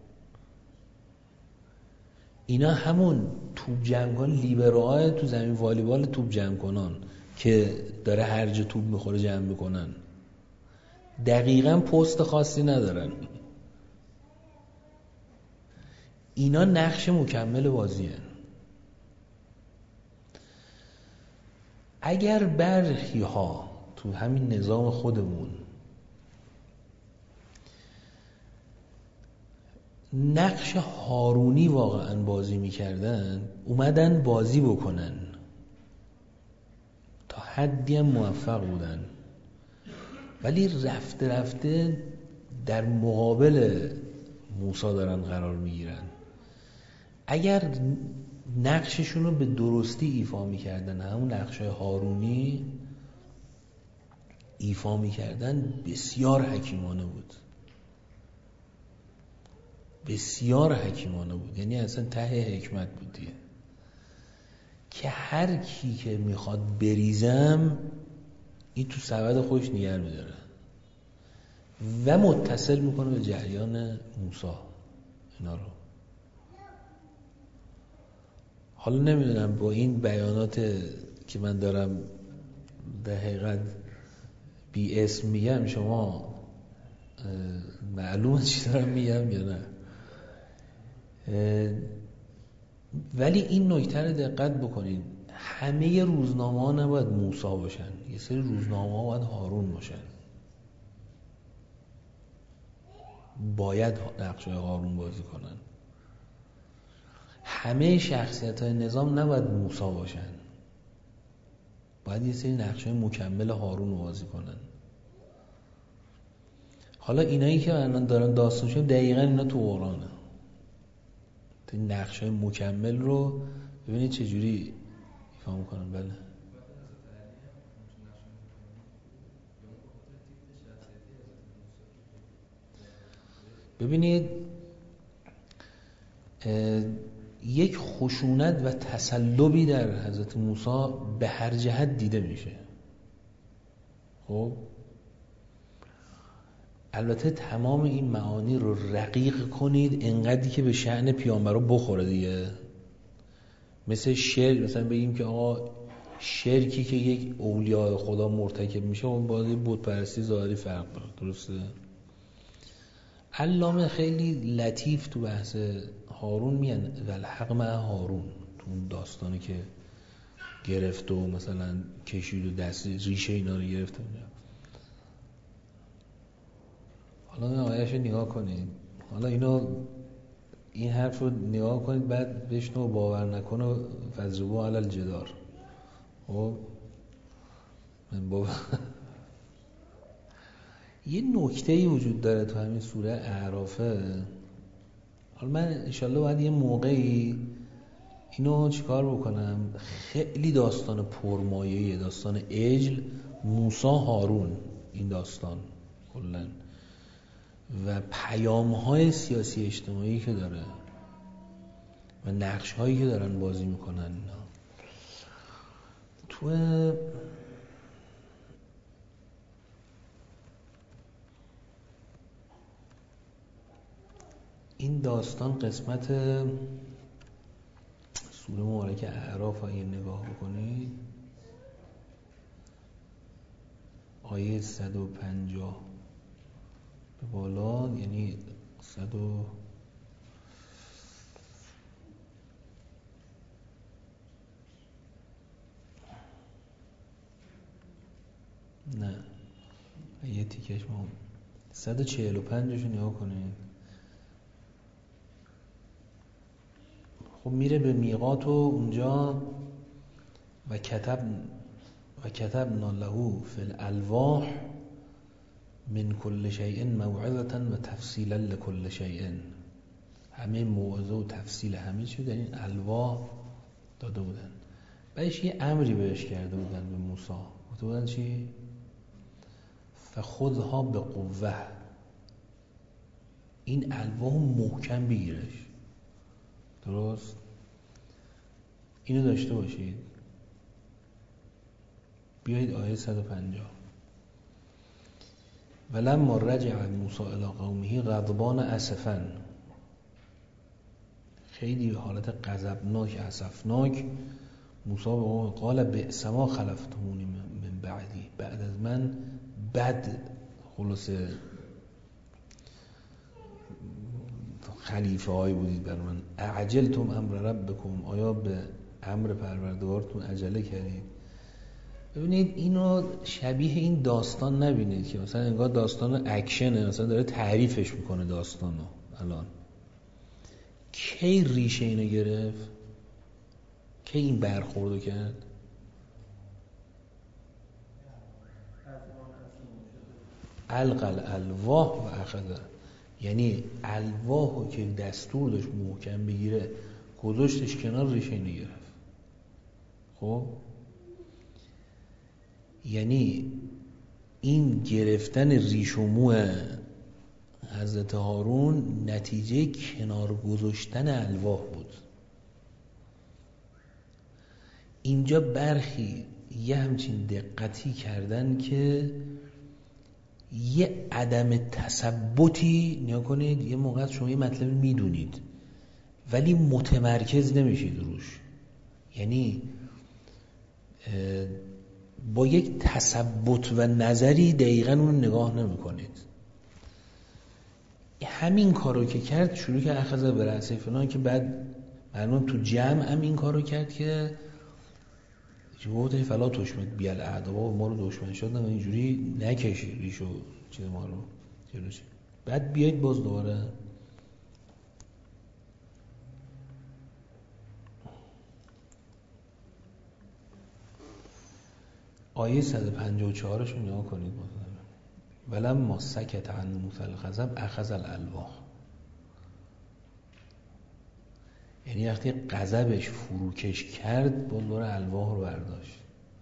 اینا همون توپ جمع کن لیبروهای تو زمین والیبال توپ جمع کنان که داره هر جا توپ میخوره جمع میکنن، دقیقاً پست خاصی ندارن. اینا نقش مکمل بازیه. اگر برخی ها تو همین نظام خودمون نقش هارونی واقعا بازی میکردن، اومدن بازی بکنن، تا حدی هم موفق بودن، ولی رفته رفته در مقابل موسی دارن قرار میگیرن. اگر نقششون رو به درستی ایفا میکردن، همون نقش هارونی ایفا میکردن، بسیار حکیمانه بود، بسیار حکیمانه بود. یعنی اصلا ته حکمت بود دیگه، که هر کی که میخواد بریزم این تو سبد خودش نگر میداره و متصل میکنه به جریان موسی اینا رو. حالا نمیدونم با این بیانات که من دارم در حقیقت بی اسم میگم شما معلومه چی دارم میگم یا نه، ولی این نکته رو دقت بکنید، همه روزنامه ها نباید موسی باشن، یه سری روزنامه ها باید هارون باشن، باید نقشه هارون بازی کنن. همه شخصیت های نظام نباید موسی باشن، باید یه سری نقشه مکمل هارون بازی کنن. حالا اینایی که الان دارن داستانشون دقیقا اینا تو قرآنه. این نقشه مکمل رو ببینید چجوری ایفا میکنن. بله ببینید یک خشونت و تسلبی در حضرت موسی به هر جهت دیده میشه. خب البته تمام این معانی رو رقیق کنید انقدری که به شأن پیامبرا بخوره دیگه. مثل شرک، مثلا بگیم که آقا شرکی که یک اولیاء خدا مرتکب میشه اون با بت پرستی ظاهری فرق داره، درسته؟ علامه خیلی لطیف تو بحث هارون میگن والحق مع هارون، تو اون داستانی که گرفت و مثلا کشید و دست ریشه اینا رو گرفت. حالا این آیه‌شو نگاه کنید، حالا اینو این حرف رو نگاه کنید، بعد بشنو باور نکنه و فضربوا علی الجدار. خب من باور یه نکته‌ای وجود داره تو همین سوره اعرافه. حالا من انشالله باید یه موقعی اینو چیکار بکنم، خیلی داستان پرمایه‌ایه، داستان عجل موسی هارون، این داستان کلاً و پیام‌های سیاسی اجتماعی که داره و نقش‌هایی که دارن بازی میکنن. تو این داستان قسمت سوره مبارکه اعراف اگه نگاه بکنید آیه صد و پنجاه به بالا، یعنی صد و نه یه تیکش ما صد و چهل و پنجش رو نگاه کنید. خب میره به میقات و اونجا و کتب و کتبنا له فی الالواح من کل شیء موعظة و تفصیلا لکل شیء، همه موعظه و تفصیل همه چیز در این الواح داده بودن. بعدش یه امری بهش کرده بودن به موسی، گفته بودن چی؟ فخذها به قوه، این الواح محکم بگیرش. درست؟ اینو داشته باشید. بیایید آیه صد و پنجاه. ولما رجع موسی الی قومه غضبان اسفا، خیلی حالت غضبناک اسفناک موسی به قوم قال بئس ما خلفتمونی من بعدی، بعد از من بد خلاصه خلیفه هایی بودید بر من. اعجلتم امر ربکم، آیا به امر پروردگارتون عجله کردید؟ ببینید اینو شبیه این داستان نبینید که مثلا انگار داستان اکشنه، مثلا داره تعریفش میکنه داستانو. الان کی ریشه اینو گرفت؟ کی این برخوردو کرد؟ القل الواح و اخذ، یعنی الواحو که دستور داشت محکم بگیره گذاشتش کنار، ریشه اینو گرفت. خب یعنی این گرفتن ریش و مو حضرت هارون نتیجه کنار گذاشتن الواح بود. اینجا برخی یه همچین دقتی کردن که یه عدم تثبتی نیا کنید. یه موقع شما یه مطلب میدونید ولی متمرکز نمیشید روش، یعنی با یک تثبت و نظری دقیقاً اون نگاه نمی کنید. همین کارو که کرد شروع که اخذ به رأسه فلان، که بعد معلوم تو جمع هم این کارو کرد که جوابه فلا تشمت بیال اعدا، ما رو دشمن شد نه اینجوری نکشی ریشو چیز ما رو جلوش، بعد بیایید باز دوباره آیه صد و پنجاه و چهار رو نگاه کنید. ولما سکت عن موسی الغضب اخذ الالواح، یعنی وقتی غضبش فروکش کرد باز دوباره الواح رو برداشت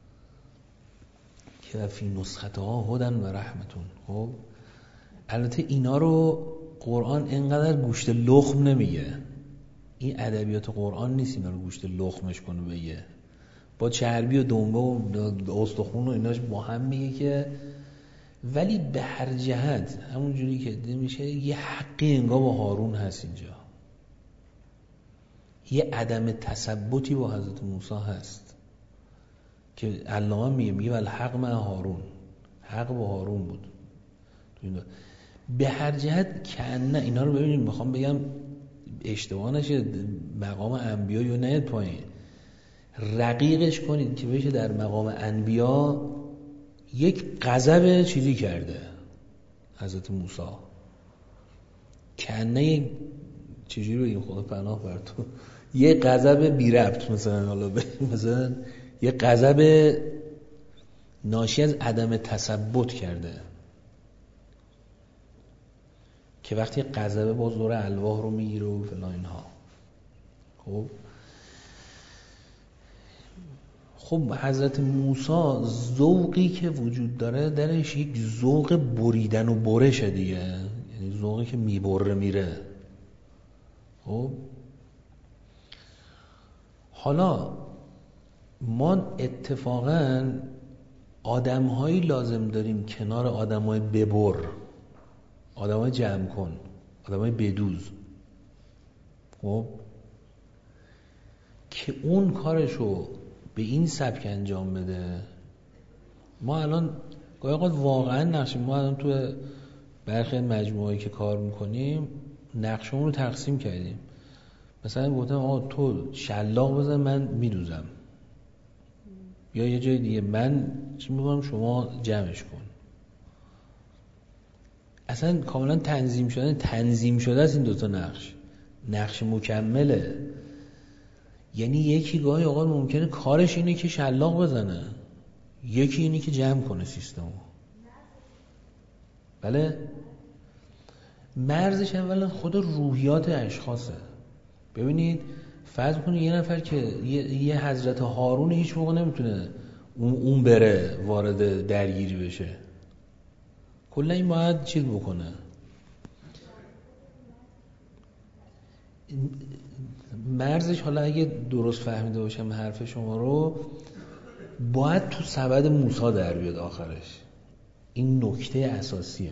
که فی نسختها هدن و رحمتون. خب البته اینا رو قرآن اینقدر گوشت لخم نمیگه، این ادبیات قرآن نیست اینا رو گوشت لخمش کنه بگه، با چربی و دنبه و استخون و ایناش با هم میگه که، ولی به هر جهت همون جوری که ده میشه یه حقی انگار با هارون هست اینجا، یه عدم تثبتی با حضرت موسی هست که علامه میگه میگه والحق مع هارون، حق با هارون بود. به هر جهت که نه اینا رو ببینید، میخوام بگم اشتباه نشه مقام انبیا یا نه پایین رقیقش کنید که بشه در مقام انبیا یک غضب چیزی کرده حضرت موسی، کنه چجوری رو این خدا پناه بر تو، یه غضب بی ربط مثلا، حالا مثلا یه غضب ناشی از عدم تثبت کرده که وقتی غضب باز دور الواح رو میگیره و فلان اینها. خب خب حضرت موسی ذوقی که وجود داره درش یک ذوق بریدن و برشه دیگه، یعنی ذوقی که میبره میره. خب حالا ما اتفاقا آدم‌هایی لازم داریم کنار آدم‌های ببر، آدم‌های جمع کن، آدم‌های بدوز، خب که اون کارشو به این سبک انجام بده. ما الان گاهی اوقات واقعا نقشیم، ما الان تو برخی مجموعه‌ای که کار میکنیم نقشمون رو تقسیم کردیم. مثلا گفتم آقا تو شلاق بزن من میدوزم، یا یه جای دیگه من چی میکنم شما جمعش کن. اصلا کاملا تنظیم شده تنظیم شده است این دوتا نقش، نقش مکمله. یعنی یکی گاهی اوقات ممکنه کارش اینه که شلاق بزنه، یکی اینه که جمع کنه سیستمو. بله مرزش اولا خود روحیات اشخاصه. ببینید فرض کنید یه نفر که یه, یه حضرت هارون هیچ موقع نمیتونه اون, اون بره وارد درگیری بشه، کلا این باید چیز بکنه، مرزش حالا اگه درست فهمیده باشم حرف شما رو باید تو سبد موسی در بیاد آخرش. این نکته اساسیه،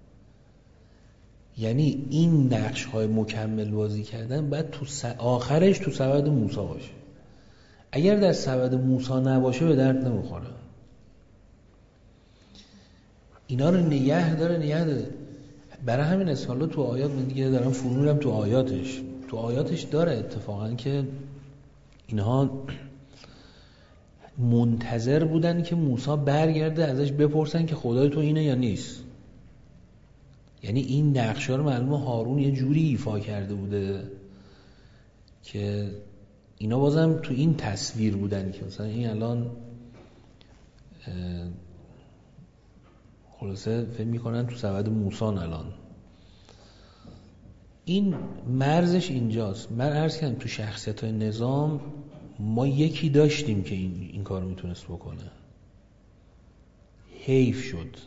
یعنی این نقش های مکمل بازی کردن باید تو س... آخرش تو سبد موسی باشه. اگر در سبد موسی نباشه به درد نمیخوره. اینا رو نگه داره نگه داره برای همین اسحالا تو آیات من دیگه دارم فرو میرم تو آیاتش تو آیاتش داره اتفاقا که اینها منتظر بودن که موسی برگرده ازش بپرسن که خدای تو اینه یا نیست. یعنی این نقشا رو معلومه هارون یه جوری ایفا کرده بوده که اینا بازم تو این تصویر بودن که مثلا این الان خلاصه فکر میکنن تو سبد موسی الان این مرزش اینجاست. من عرض کردم تو شخصیت‌های نظام ما یکی داشتیم که این این کارو میتونست بکنه. حیف شد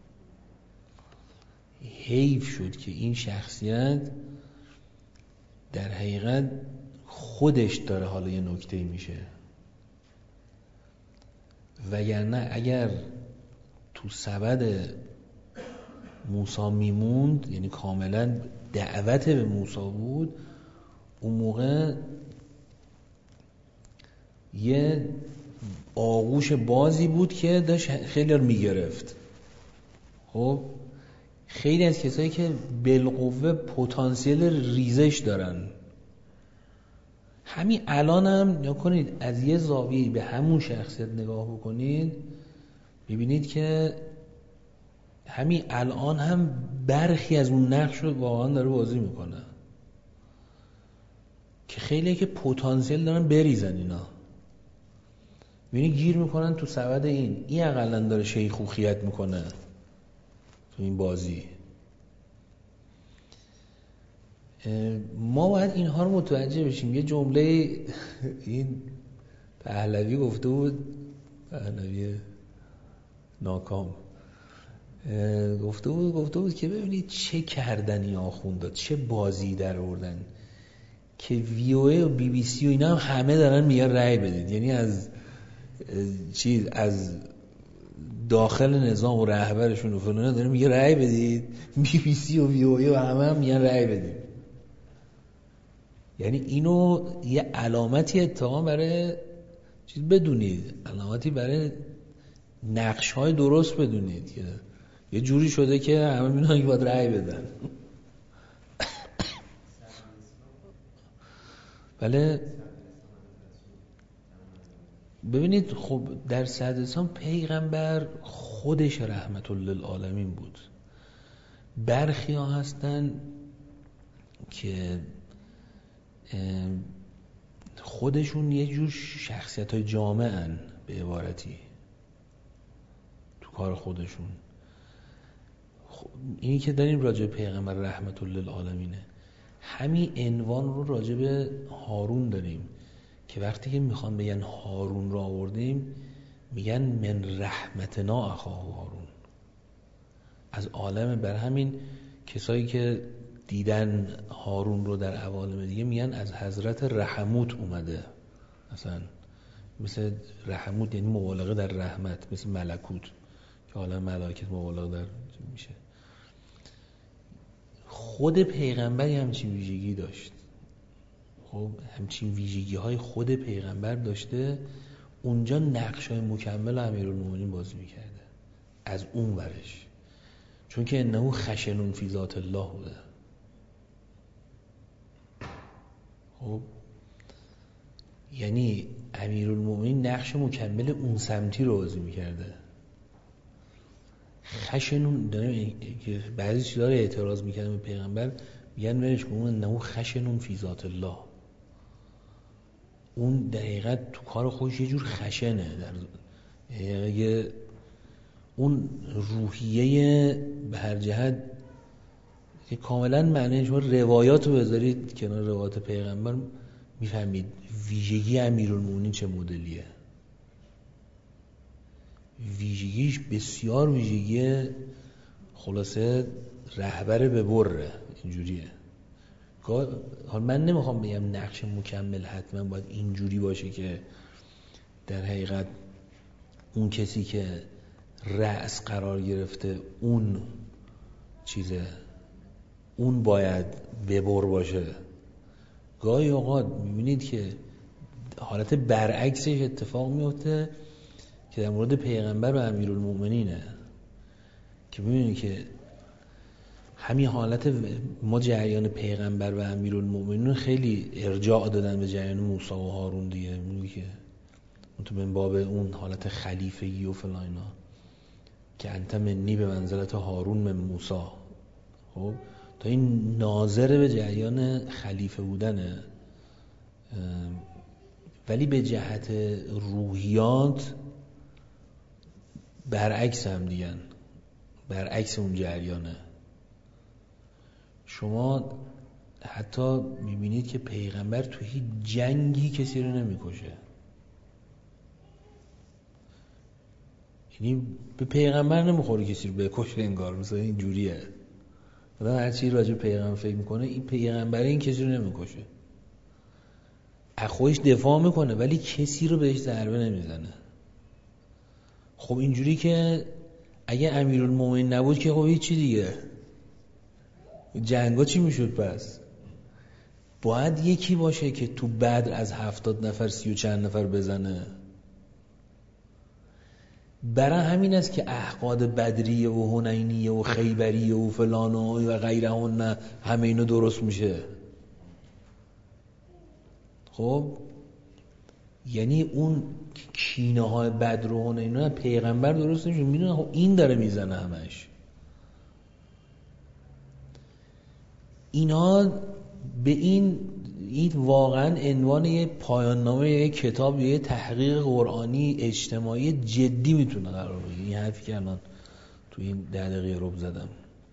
حیف شد که این شخصیت در حقیقت خودش داره حالا یه نکته میشه، وگرنه اگر تو سبد موسی میموند، یعنی کاملا دعوت به موسی بود، اون موقع یه آغوش بازی بود که داشت خیلی رو میگرفت. خب خیلی از کسایی که بالقوه پتانسیل ریزش دارن، همین الان هم نگاه کنید از یه زاویه به همون شخصیت نگاه بکنید، ببینید که همین الان هم برخی از اون نقش رو واقعا داره بازی میکنه که خیلی که پتانسیل دارن بریزن. اینا ببینید گیر میکنن تو سبد این این اقلا داره شیخوخیت میکنه تو این بازی. ما باید اینها رو متوجه بشیم. یه جمله این پهلوی گفته بود، پهلوی ناکام گفته بود گفته بود که ببینید چه کردنی آخوندا، چه بازی در آوردن که وی او ای و بی بی سی و اینا هم همه دارن میگن رأی بدید. یعنی از چیز از داخل نظام و رهبرشون و فلان داره میگه رأی بدید، بی بی سی و وی او ای و همه هم میگن رأی بدید. یعنی اینو یه علامتی اتهام برای چیز بدونید، علامتی برای نقش‌های درست بدونید که یه جوری شده که همه میدونن که باید رأی بدن. بله ببینید خب در صدرسان پیغمبر خودش رحمت للعالمین بود. برخی ها هستن که خودشون یه جور شخصیت های جامع ان، به عبارتی تو کار خودشون. اینی که داریم راجع به پیغمبر رحمت للعالمینه، همین عنوان رو راجع به هارون داریم که وقتی که میخوان بگن هارون رو آوردیم میگن من رحمتنا اخاه هارون، از عالم. بر همین کسایی که دیدن هارون رو در عوالم دیگه میگن از حضرت رحموت اومده، مثلا مثل رحموت یعنی مبالغه در رحمت، مثل ملکوت که عالم ملائکت مبالغه در میشه. خود پیغمبری همچین ویژگی داشت. خب همچین ویژگی های خود پیغمبر داشته، اونجا نقش های مکمل امیرالمومنین بازی میکرده از اون ورش، چون که انه خشنون فی ذات الله بوده. خب یعنی امیرالمومنین نقش مکمل اون سمتی رو بازی میکرده. خشنون داره که بعضی چیزا رو اعتراض میکردن به پیغمبر، میگن ولش کن انه خشنون فی ذات الله، اون در حقیقت تو کار خودش یه جور خشنه، در یه اون روحیه به هر جهت که کاملا معنی. شما روایات رو بذارید کنار روایات پیغمبر میفهمید ویژگی امیرالمومنین چه مدلیه. ویژگیش بسیار ویژگی خلاصه رهبر به بره، اینجوریه. حالا من نمیخوام بگم نقش مکمل حتما باید اینجوری باشه که در حقیقت اون کسی که رأس قرار گرفته اون چیزه، اون باید ببر باشه. گاهی اوقات میبینید که حالت برعکسش اتفاق میفته که در مورد پیغمبر و امیرالمومنینه، که میبینید که همین حالت ما جریان پیغمبر و امیرالمومنین خیلی ارجاع دادن به جریان موسی و هارون دیگه. میگه که تو من باب اون حالت خلیفگی و فلان اینا که انت منی به منزلت هارون من موسی. خب تا این ناظر به جریان خلیفه بودنه، ولی به جهت روحیات برعکس هم دیگن، برعکس اون جریانه. شما حتی میبینید که پیغمبر تو هیچ جنگی کسی رو نمیکشه، یعنی به پیغمبر نمیخوره کسی رو بکشه، انگار مثلا این جوریه. آدم هر چی راجع پیغمبر فکر میکنه، این پیغمبر این کسی رو نمیکشه، از خودش دفاع میکنه ولی کسی رو بهش ضربه نمیزنه. خب اینجوری که اگه امیرالمومنین نبود که خب هیچی دیگه، جنگا چی میشد؟ پس باید یکی باشه که تو بدر از هفتاد نفر سی و چند نفر بزنه. برای همین است که احقاد بدریه و حنینیه و خیبریه و فلان و غیرهن همه اینو درست میشه. خب یعنی اون کینه های بدر و حنین پیغمبر درست نمیشه، میدونه خب این داره میزنه همش. اینا به این این واقعا عنوان یه پایان نامه، یه کتاب، یه تحقیق قرآنی اجتماعی جدی میتونه قرار بگیره. این حرفی که الان تو این ده دقیقه رب زدم،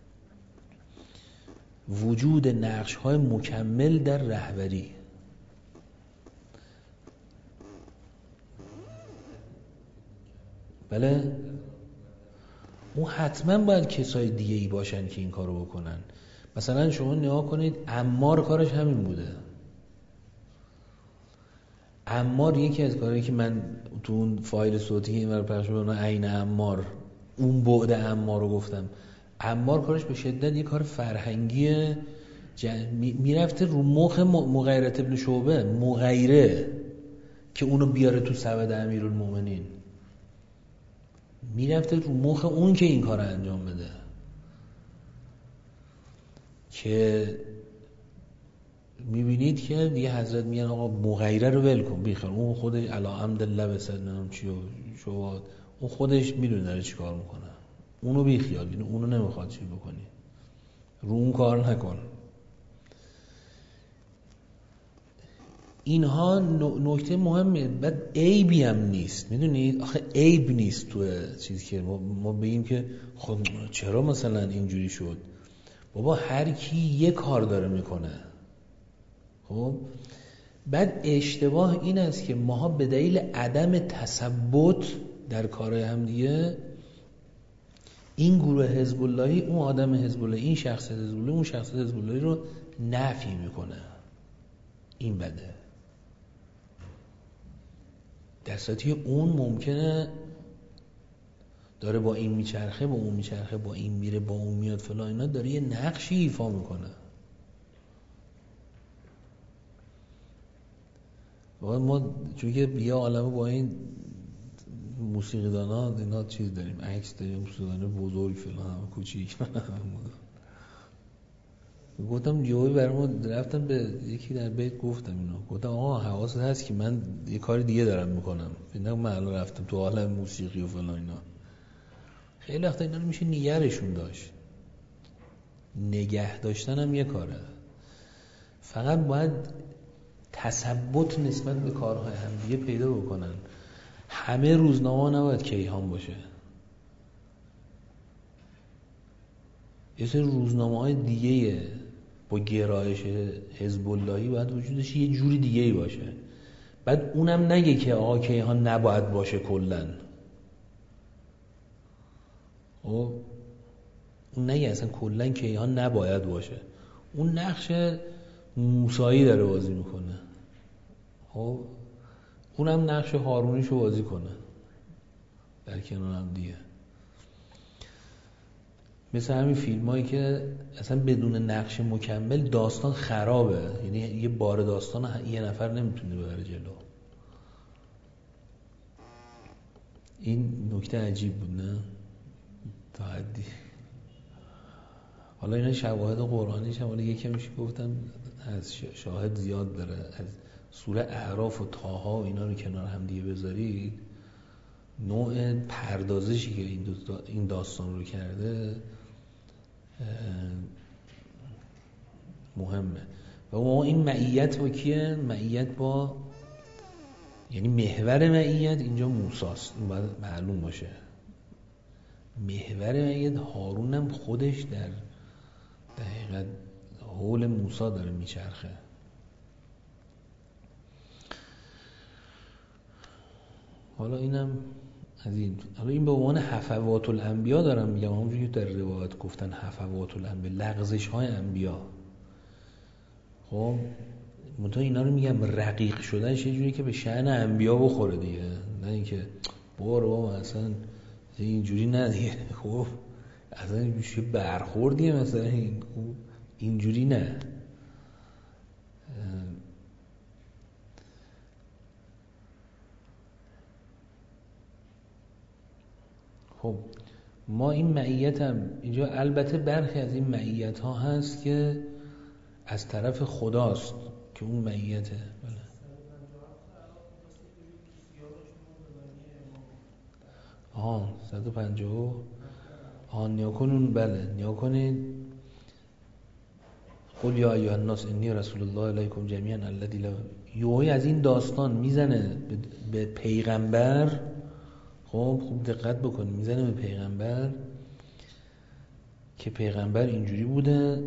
وجود نقش های مکمل در رهبری. بله اون حتما باید کسای دیگه ای باشن که این کارو بکنن. مثلا شما نگاه کنید عمار کارش همین بوده. عمار یکی از کارهایی که من تو اون فایل صوتی که این رو پخش کردم عین عمار، اون بعد عمار رو گفتم. عمار کارش به شدت یه کار فرهنگی جن... میرفته رو مخ مغیرت ابن شعبه، مغیره که اونو بیاره تو سبد امیرالمومنین، میرفته رو مخ اون که این کار انجام بده، که میبینید که دیگه حضرت میگن آقا مغیره رو ول کن بیخیر، اون خودش علا حمدالله بسدنم چی و شواد، اون خودش میدونه داره چی کار میکنه، اونو بیخیال، یعنی اونو نمیخواد چی بکنی، رو اون کار نکن. اینها نکته مهمه. بعد عیبی هم نیست، میدونید آخه عیب نیست تو چیزی که ما, ما بگیم که خب چرا مثلا اینجوری شد. بابا هر کی یه کار داره میکنه. خب بعد اشتباه این است که ماها به دلیل عدم تثبت در کارهای هم دیگه، این گروه حزب اللهی اون آدم حزب اللهی، این شخص حزب اللهی اون شخص حزب اللهی رو نفی میکنه. این بده. در صورتی اون ممکنه داره با این میچرخه، با اون میچرخه، با این میره، با اون میاد فلان، اینا داره یه نقشی ایفا میکنه. ما چون که یه عالمه با این موسیقی دانا اینا چیز داریم، عکس داریم، موسیقی بزرگ فلان همه کوچیک. گفتم یهویی برام رفتم به یکی در بیت گفتم اینو، گفتم آقا حواست هست که من یه کاری دیگه دارم میکنم، اینا من الان رفتم تو عالم موسیقی و فلان اینا. خیلی وقتا اینا رو میشه نگرشون داشت. نگه داشتن هم یه کاره، فقط باید تثبت نسبت به کارهای هم دیگه پیدا بکنن. همه روزنامه نباید کیهان باشه، یه سری روزنامه های دیگه با گرایش حزب اللهی باید وجودش یه جوری دیگه ای باشه. بعد اونم نگه که آقا کیهان نباید باشه کلن، خب اون نگه اصلا کلن کیهان نباید باشه. اون نقش موسایی داره بازی میکنه، خب اونم نقش هارونیشو بازی کنه در کنار هم دیگه. مثل همین فیلم هایی که اصلا بدون نقش مکمل داستان خرابه، یعنی یه بار داستان یه نفر نمیتونه ببره جلو. این نکته عجیب بود نه؟ تا حدی. حالا اینا شواهد قرآنیش هم حالا یکم میشه گفتم از شاهد زیاد داره، از سوره اعراف و طه و اینا رو کنار هم دیگه بذارید، نوع پردازشی که این, این داستان رو کرده مهمه. و ما این معیت با کیه؟ معیت با، یعنی محور معیت اینجا موساست، این باید معلوم باشه. محور معیت هارون هم خودش در دقیقت حول موسی داره میچرخه. حالا اینم از این، حالا این به عنوان حفوات الانبیا دارم میگم، همونجوری که در روایت گفتن حفوات الانبیا، لغزش های انبیا. خب منتها اینا رو میگم رقیق شدنش یه جوری که به شأن انبیا بخوره دیگه، نه اینکه بارو بابا اصلا اینجوری نه دیگه. خب اصلا میشه برخوردیه مثلا این اینجوری نه. خب ما این معیت هم اینجا، البته برخی از این معیت ها هست که از طرف خداست که اون معیته. بله. آها صد و پنجاه آها نیا کنون. بله نیا کنید. قل یا ایها الناس انی رسول الله الیکم جمیعا الذی لا، یوهی از این داستان میزنه به پیغمبر. خب خوب دقت بکنید، میزنه به پیغمبر که پیغمبر اینجوری بوده،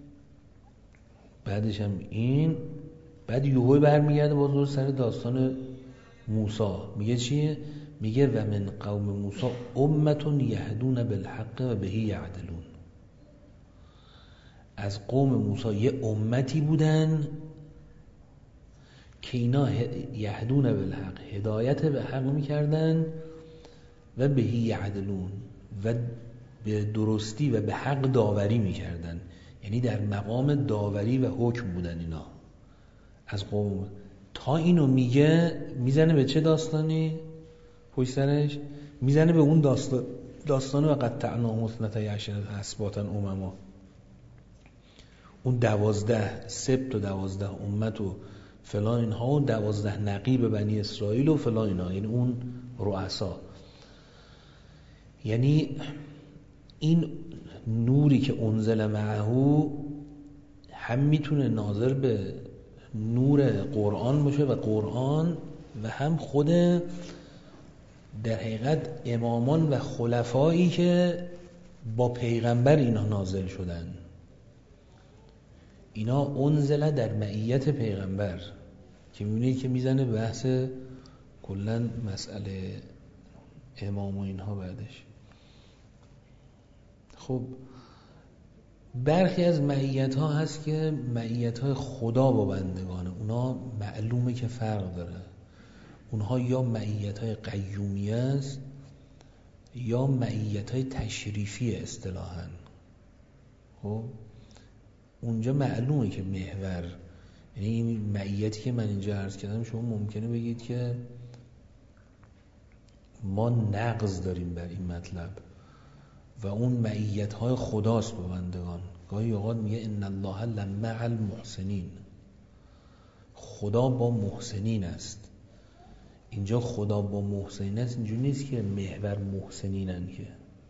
بعدش هم این، بعد یوهی برمیگرده باز سر داستان موسی. میگه چیه؟ میگه و من قوم موسی امة یهدون بالحق و بهی یعدلون. از قوم موسی یه امتی بودن که اینا یهدون بالحق، هدایت به حق میکردن، و بهی یعدلون، و به درستی و به حق داوری میکردن، یعنی در مقام داوری و حکم بودن اینا از قوم. تا اینو میگه میزنه به چه داستانی؟ پشت سرش میزنه به اون داستان داستان و قطعناهم اثنتای عشرة اسباطا امما، اون دوازده سبت و دوازده امت و فلان اینها و دوازده نقیب بنی اسرائیل و فلان اینها، یعنی اون رؤسا. یعنی این نوری که انزل معه هم میتونه ناظر به نور قرآن باشه و قرآن، و هم خود در حقیقت امامان و خلفایی که با پیغمبر اینا نازل شدن، اینا انزل در معیت پیغمبر، که میبینید که میزنه بحث کلن مسئله امام و اینها بعدش. خب برخی از معیت ها هست که معیت های خدا با بندگانه، اونا معلومه که فرق داره. اونها یا معیت های قیومیه است یا معیت های تشریفی اصطلاحاً. خب اونجا معلومه که محور، یعنی این معیتی که من اینجا عرض کردم، شما ممکنه بگید که ما نقض داریم بر این مطلب و اون معیت های خداست با بندگان. گاهی اوقات میگه ان الله لمع المحسنین، خدا با محسنین است. اینجا خدا با محسنین است، اینجوری نیست که محور محسنینن که.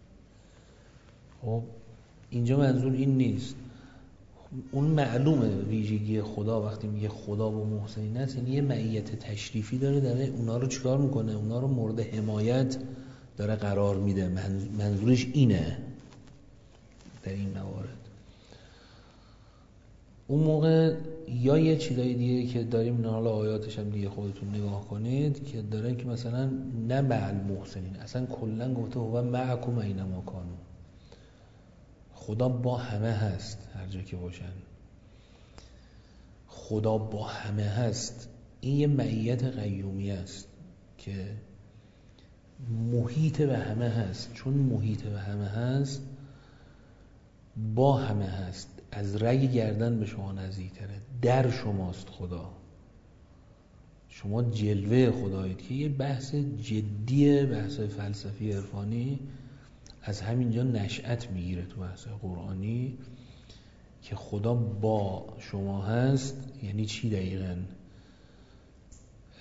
خب اینجا منظور این نیست. اون معلومه ویژگی خدا وقتی میگه خدا با محسنین است، یعنی یه معیت تشریفی داره، داره اونا رو چیکار میکنه؟ اونا رو مورد حمایت داره قرار میده. منظورش اینه در این موارد. اون موقع یا یه چیزای دیگه که داریم، نه حالا آیاتش هم دیگه خودتون نگاه کنید، که داره که مثلا نه مع المحسنین، اصلا کلا گفته هو معکم اینما کانوا، خدا با همه هست هر جا که باشن. خدا با همه هست، این یه معیت قیومی است که محیط به همه هست. چون محیط به همه هست با همه هست، از رگ گردن به شما نزدیک‌تره، در شماست خدا، شما جلوه خدایید، که یه بحث جدیه، بحث فلسفی عرفانی از همینجا نشأت میگیره تو بحث قرآنی، که خدا با شما هست یعنی چی دقیقاً؟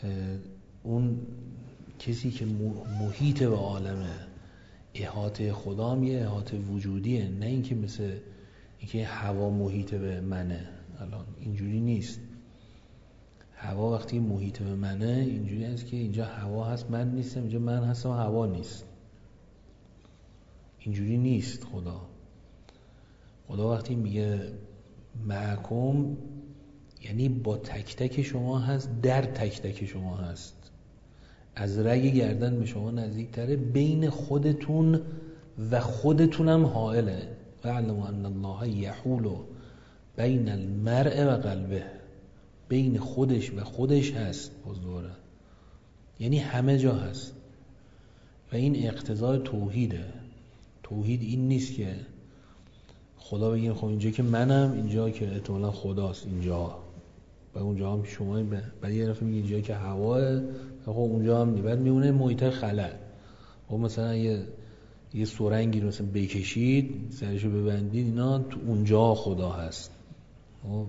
اون کسی که محیط به عالمه، احاطه خدام یه احاطه وجودیه، نه اینکه مثل اینکه هوا محیط به منه. الان اینجوری نیست. هوا وقتی محیط به منه اینجوری هست که اینجا هوا هست من نیستم، اینجا من هستم هوا نیست. اینجوری نیست. خدا خدا وقتی میگه معکم یعنی با تک تک شما هست، در تک تک شما هست، از رگ گردن به شما نزدیک تره، بین خودتون و خودتونم حائله. وَاعْلَمُ أَنَّ اللَّهَ يَحُولُ بین المرء و قلبه، بین خودش و خودش هست. بزرگه یعنی همه جا هست و این اقتضای توحیده. توحید این نیست که خدا بگیم خب اینجا که منم، اینجا که احتمالا خداست اینجا و اونجا هم شما، بعد یه نفر میگه اینجا که هواه، خب اونجا هم بعد میمونه محیط خلا. خب مثلا یه یه سرنگی رو مثلا بکشید سرشو ببندید، اینا تو اونجا خدا هست. خب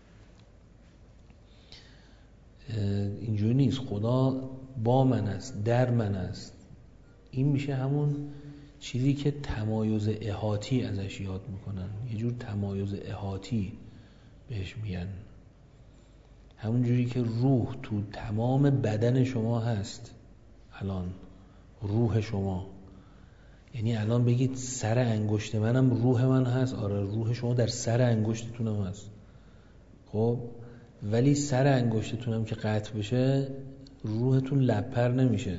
اینجوری نیست. خدا با من است، در من است. این میشه همون چیزی که تمایز احاطی ازش یاد میکنن، یه جور تمایز احاطی بهش میگن. همون جوری که روح تو تمام بدن شما هست. الان روح شما یعنی الان بگید سر انگشت منم روح من هست. آره روح شما در سر انگشتتونم هست. خب ولی سر انگشتتونم که قطع بشه روحتون لپر نمیشه.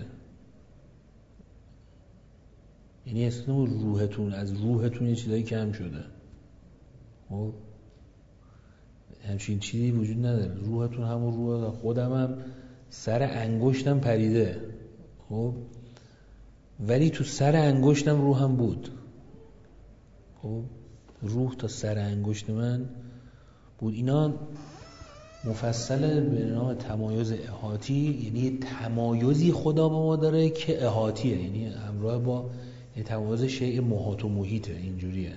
یعنی اصلا روحتون، از روحتون یه چیزایی کم شده. خب همچین چیزی وجود نداره. روحتون همون روح خودم هم سر انگشتم پریده. خب ولی تو سر انگشتم روحم بود. خب روح تا سر انگشت من بود. اینا مفصل به نام تمایز احاطی، یعنی تمایزی خدا با ما داره که احاطیه، یعنی همراه با تمایز شیء محاط و محیطه. اینجوریه.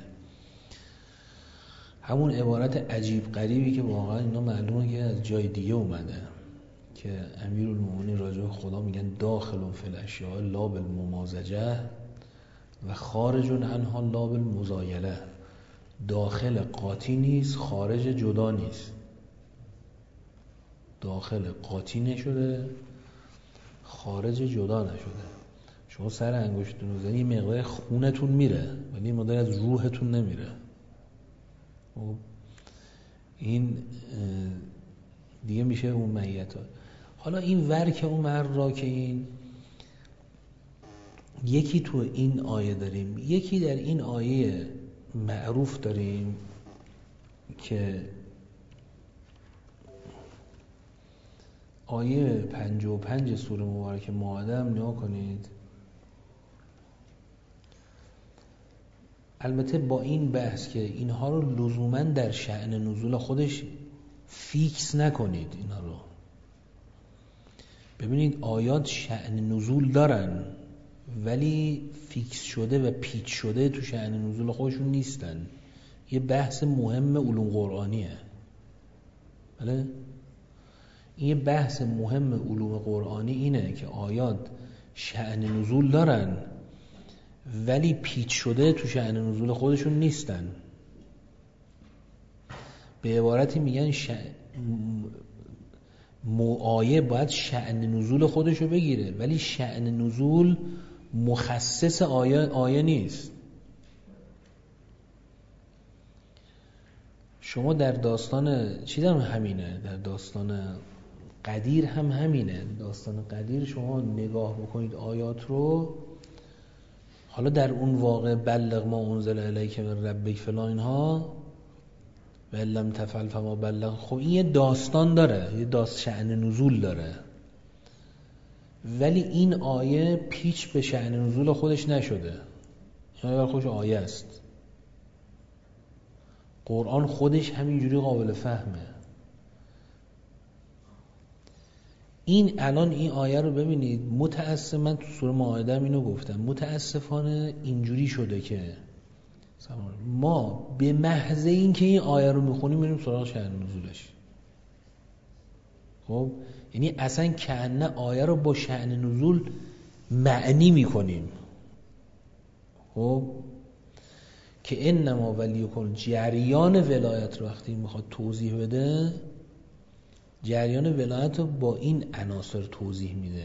همون عبارت عجیب غریبی که واقعا اینا معلومه که از جای دیگه اومده، که امیرالمومنین راجع به خدا میگن داخل فی الاشیاء لا بالممازجه و خارج عنها لا بالمزایله. داخل قاطی نیست، خارج جدا نیست. داخل قاطی نشده، خارج جدا نشده. شما سر انگشتتون رو بزنید مقدار خونتون میره ولی مقدار از روحتون نمیره. خب این دیگه میشه اون معیت ها. حالا این ورک اون مر را که این یکی تو این آیه داریم، یکی در این آیه معروف داریم که آیه پنجاه و پنج سوره مبارکه مائده هم نگاه کنید. البته با این بحث که اینها رو لزوماً در شأن نزول خودش فیکس نکنید. اینا رو ببینید آیات شأن نزول دارن ولی فیکس شده و پیچ شده تو شأن نزول خودشون نیستن. یه بحث مهم علوم قرآنیه. بله؟ این یه بحث مهم علوم قرآنی اینه که آیات شأن نزول دارن ولی پیچ شده تو شأن نزول خودشون نیستن. به عبارتی میگن ش... آیه باید شأن نزول خودشو بگیره ولی شأن نزول مخصص آیه, آیه نیست. شما در داستان چیز هم همینه، در داستان قدیر هم همینه. داستان قدیر شما نگاه بکنید آیات رو، حالا در اون واقع بلغ ما انزل الیک من ربک فلان اینها و لم تفعل فما بلغ، خب این یه داستان داره، یه داست شأن نزول داره ولی این آیه پیچ به شأن نزول خودش نشده. این آیه خودش آیه است. قرآن خودش همینجوری قابل فهمه. این الان این آیه رو ببینید، متاسف من تو سوره مائده هم اینو گفتم، متاسفانه اینجوری شده که ما به محض این که این آیه رو میخونیم میریم سراغ شأن نزولش. خب یعنی اصلا کأنه آیه رو با شأن نزول معنی میکنیم. خب که انما ولیکم جریان ولایت رو وقتی میخواد توضیح بده، جریان ولایت رو با این عناصر توضیح میده.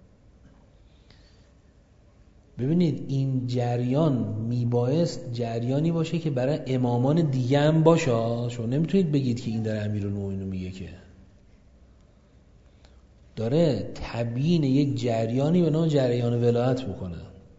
ببینید این جریان میبایست جریانی باشه که برای امامان دیگه هم باشه. شما نمیتونید بگید که این داره امیرالمومنین میگه، که داره تبیین یک جریانی به نام جریان ولایت میکنه.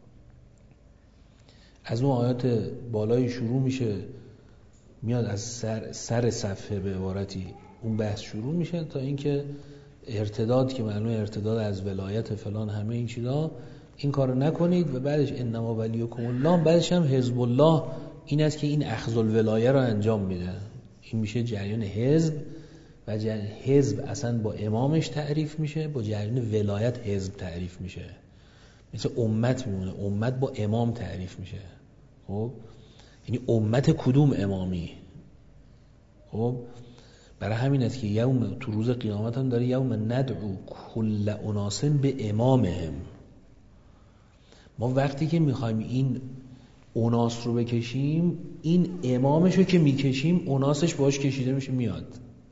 از اون آیات بالای شروع میشه، میاد از سر, سر صفحه به عبارتی اون بحث شروع میشه تا اینکه ارتداد، که معلومه ارتداد از ولایت فلان همه این چیزا، این کارو نکنید. و بعدش انما ولیکم الله، بعدش هم حزب الله این است که این اخذ الولایه رو انجام میده. این میشه جریان حزب، و جریان حزب اصلا با امامش تعریف میشه، با جریان ولایت حزب تعریف میشه. مثل امت میمونه، امت با امام تعریف میشه. خب یعنی امت کدوم امامی؟ خب برای همین است که یوم تو روز قیامت هم داره یوم ندعو کل اناس به امامهم. ما وقتی که میخوایم این اناس رو بکشیم، این امامش رو که میکشیم اناسش باش کشیده میشه میاد.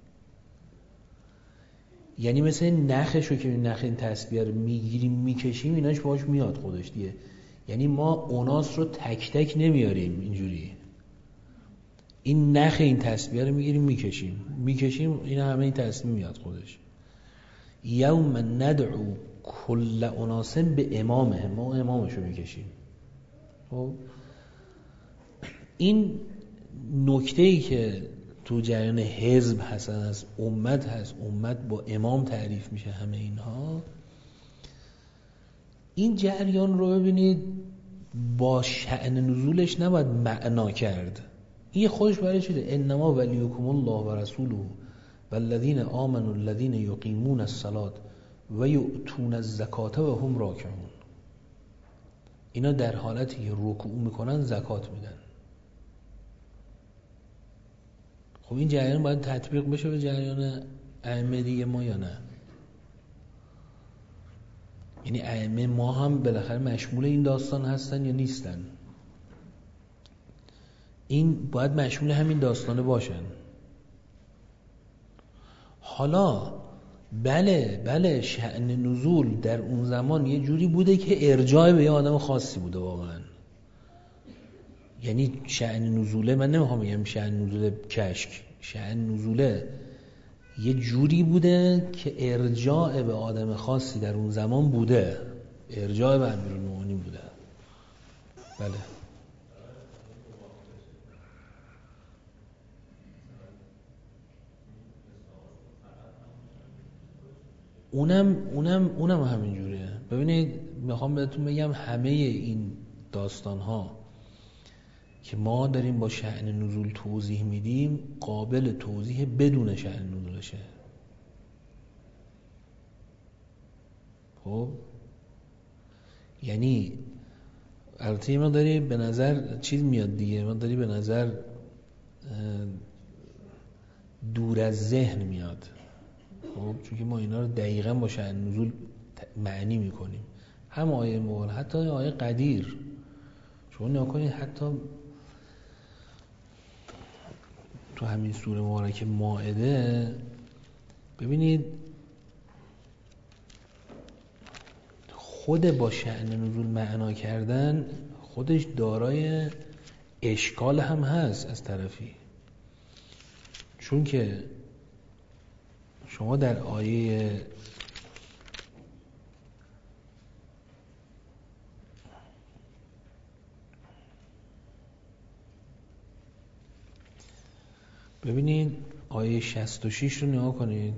یعنی مثل نخش رو که نخ این تسبیح رو میگیریم میکشیم، ایناش باش میاد خودش دیگه. یعنی ما اناس رو تک تک نمیاریم اینجوری، این نخ این تسبیح رو میگیریم میکشیم میکشیم این همه این تسبیح میاد خودش. یوم ندعو کل اناس به امامه، ما امامش رو میکشیم. خب این نکته ای که تو جریان حزب هست، از امت هست، امت با امام تعریف میشه، همه اینها، این جریان رو ببینید با شأن نزولش نباید معنا کرد. این خودش برای چیه؟ انما ولیکم الله و رسوله والذین آمنوا الذین یقیمون الصلاة و یؤتون الزکات و هم راکعون. اینا در حالتی که رکوع میکنن زکات میدن. خب این جریان باید تطبیق بشه به جریان ائمه دیگه ما یا نه؟ یعنی ائمه ما هم بالاخره مشمول این داستان هستن یا نیستن؟ این باید مشمول همین داستانه باشن. حالا بله بله شأن نزول در اون زمان یه جوری بوده که ارجاع به یه آدم خاصی بوده واقعا. یعنی شأن نزوله، من نمیخوام بگم شأن نزول کشک، شأن نزوله یه جوری بوده که ارجاع به آدم خاصی در اون زمان بوده، ارجاع به امیرالمومنین بوده. بله اونم اونم اونم همین جوریه. ببینید میخوام بهتون بگم همه این داستان ها که ما داریم با شأن نزول توضیح میدیم قابل توضیح بدون شأن نزولشه. خب یعنی البته ما داری به نظر چیز میاد دیگه، ما داری به نظر دور از ذهن میاد. خب چون که ما اینا رو دقیقاً با شأن نزول معنی میکنیم، هم آیه مول حتی آیه قدیر. شما نگاه کنید حتی تو همین سوره مبارکه مائده ببینید خود با شأن نزول معنا کردن خودش دارای اشکال هم هست از طرفی، چون که شما در آیه ببینید آیه شصت و شش رو نگاه کنید.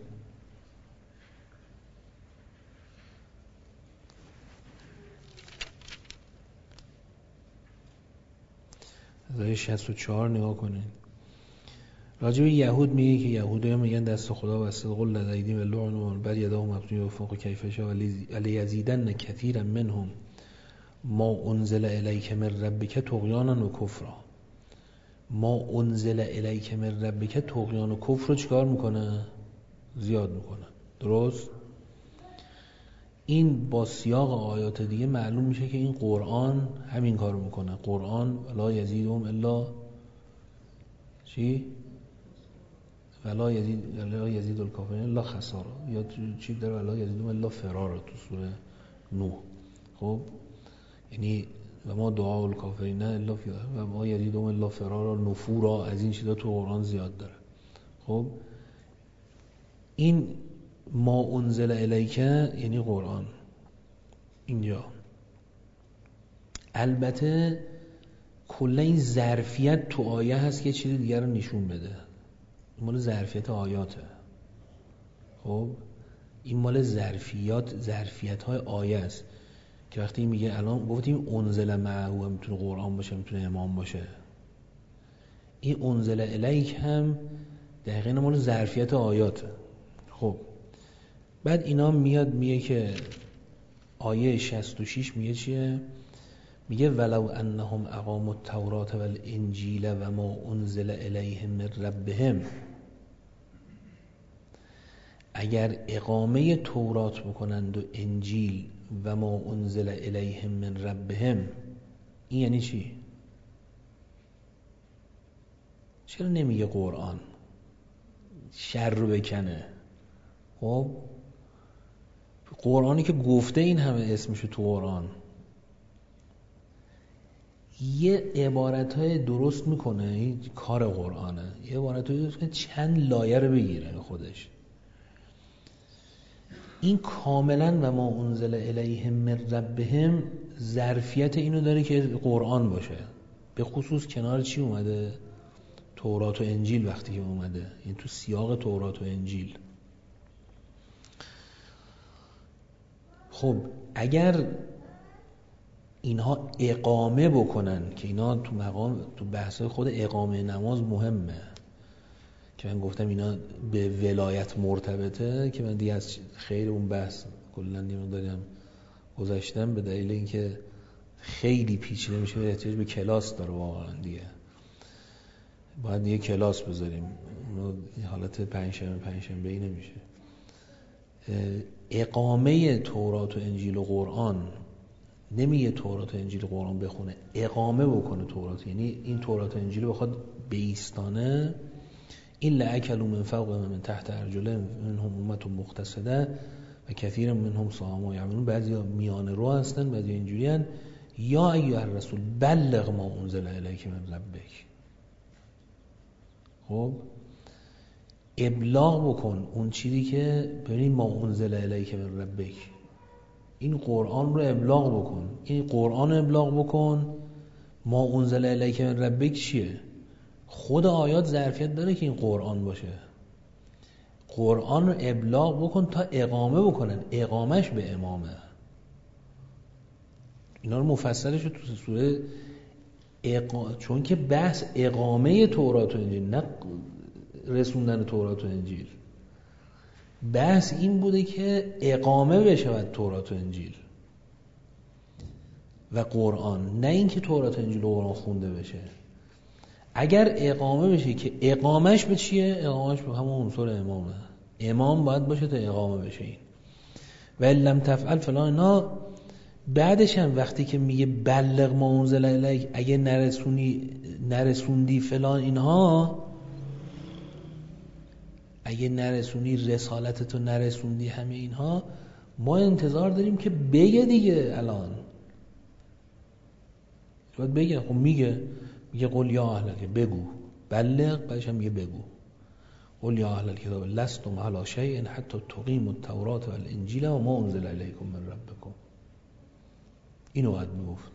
از آیه شصت و چهار نگاه کنید. راجب یهود میگه که یهودیان میگن دست خدا بسته قل لدیدیم و لعنون بل یداه مبسوطتان فوق کیفشا ولی یزیدن کثیرا منهم ما انزل الیک من ربک طغیانا و کفرا. ما انزل الیک من ربک طغیان و کفر رو چیکار میکنه؟ زیاد میکنه. درست؟ این با سیاق آیات دیگه معلوم میشه که این قرآن همین کارو میکنه. قرآن لا یزیدهم الا چی؟ ولا یزید ولا یزید الکافرین الا خسارا، یا چی داره ولا یزیدهم الا فرارا تو سوره نوح. خب یعنی و ما دعا الکافرین الا فی و ما یزیدهم الا فرارا نفورا، از این چیزا تو قرآن زیاد داره. خب این ما انزل الیک یعنی قرآن اینجا. البته کلا این ظرفیت تو آیه هست که چیز دیگر رو نشون بده. این مال ظرفیت آیاته. خب این مال ظرفیات ظرفیت های آیه است که وقتی میگه الان گفتیم انزل معه میتونه قرآن باشه، میتونه امام باشه. این انزل الیک هم دقیقاً مال ظرفیت آیاته. خب بعد اینا میاد میگه که آیه شصت و شش میگه چیه؟ میگه ولو انهم اقاموا التوراة والانجیل و ما انزل الیهم من ربهم، اگر اقامه تورات بکنند و انجیل و ما انزل الیهم من ربهم، این یعنی چی؟ چرا نمیگه قرآن شر رو بکنه؟ خب قرآنی که گفته این همه اسمشو تو قرآن یه عبارتهای درست میکنه، این کار قرآنه، یه عبارتهای درست کنه چند لایه رو بگیره خودش. این کاملا و ما انزل الیهم من ربهم ظرفیت اینو داره که قرآن باشه. به خصوص کنار چی اومده؟ تورات و انجیل. وقتی که اومده این تو سیاق تورات و انجیل. خب اگر اینها اقامه بکنن، که اینا تو مقام تو بحثای خود اقامه نماز مهمه که من گفتم اینا به ولایت مرتبطه، که من دیگه از خیر اون بحث کلا نیمون داریم گذاشتم به دلیل اینکه خیلی پیچیده میشه و احتیاج به کلاس داره واقعا. دیگه باید یه کلاس بذاریم، اونو حالت پنجشنبه پنجشنبه ای نمیشه. اقامه تورات و انجیل و قرآن نمیگه تورات و انجیل و قرآن بخونه، اقامه بکنه تورات، یعنی این تورات و انجیل بخواد بیستانه. این لأکلوا من فوق و من تحت ارجلهم منهم امة مقتصده و کثیر منهم ساء ما یعملون. بعضی میان رو هستن، بعضی اینجوری هستن. یا ایها الرسول بلغ ما انزل الیک من ربک. خب ابلاغ بکن اون چیزی که ببین ما انزل الیک من ربک، این قرآن رو ابلاغ بکن. این قرآن رو ابلاغ بکن. ما انزل الیک من ربک چیه؟ خود آیات ظرفیت داره که این قرآن باشه. قرآن رو ابلاغ بکن تا اقامه بکنن. اقامش به امامه. اینا رو مفصلش رو تو سوره اقا... چون که بحث اقامه تورات و انجیل، نه رسوندن تورات و انجیل. بحث این بوده که اقامه بشود تورات و انجیل و قرآن، نه اینکه تورات و انجیل و قرآن خونده بشه. اگر اقامه بشه که اقامش به چیه؟ اقامش به همون عنصر امامه. امام باید باشه تا اقامه بشه این. و لم تفعل فلان. اینا بعدش هم وقتی که میگه بلغ ما انزل الیک، اگه نرسونی نرسوندی فلان اینها، اگه نرسونی رسالتتو نرسوندی همه اینها، ما انتظار داریم که بگه دیگه. الان باید بگه. خب میگه میگه قل یا اهل الکتاب، بگو بلغ. بعدش هم میگه بگو قل یا اهل الکتاب لستم علی شیء حتی تقیموا التوراة والانجیل و ما انزل الیکم من ربکم. اینو باید میگفت.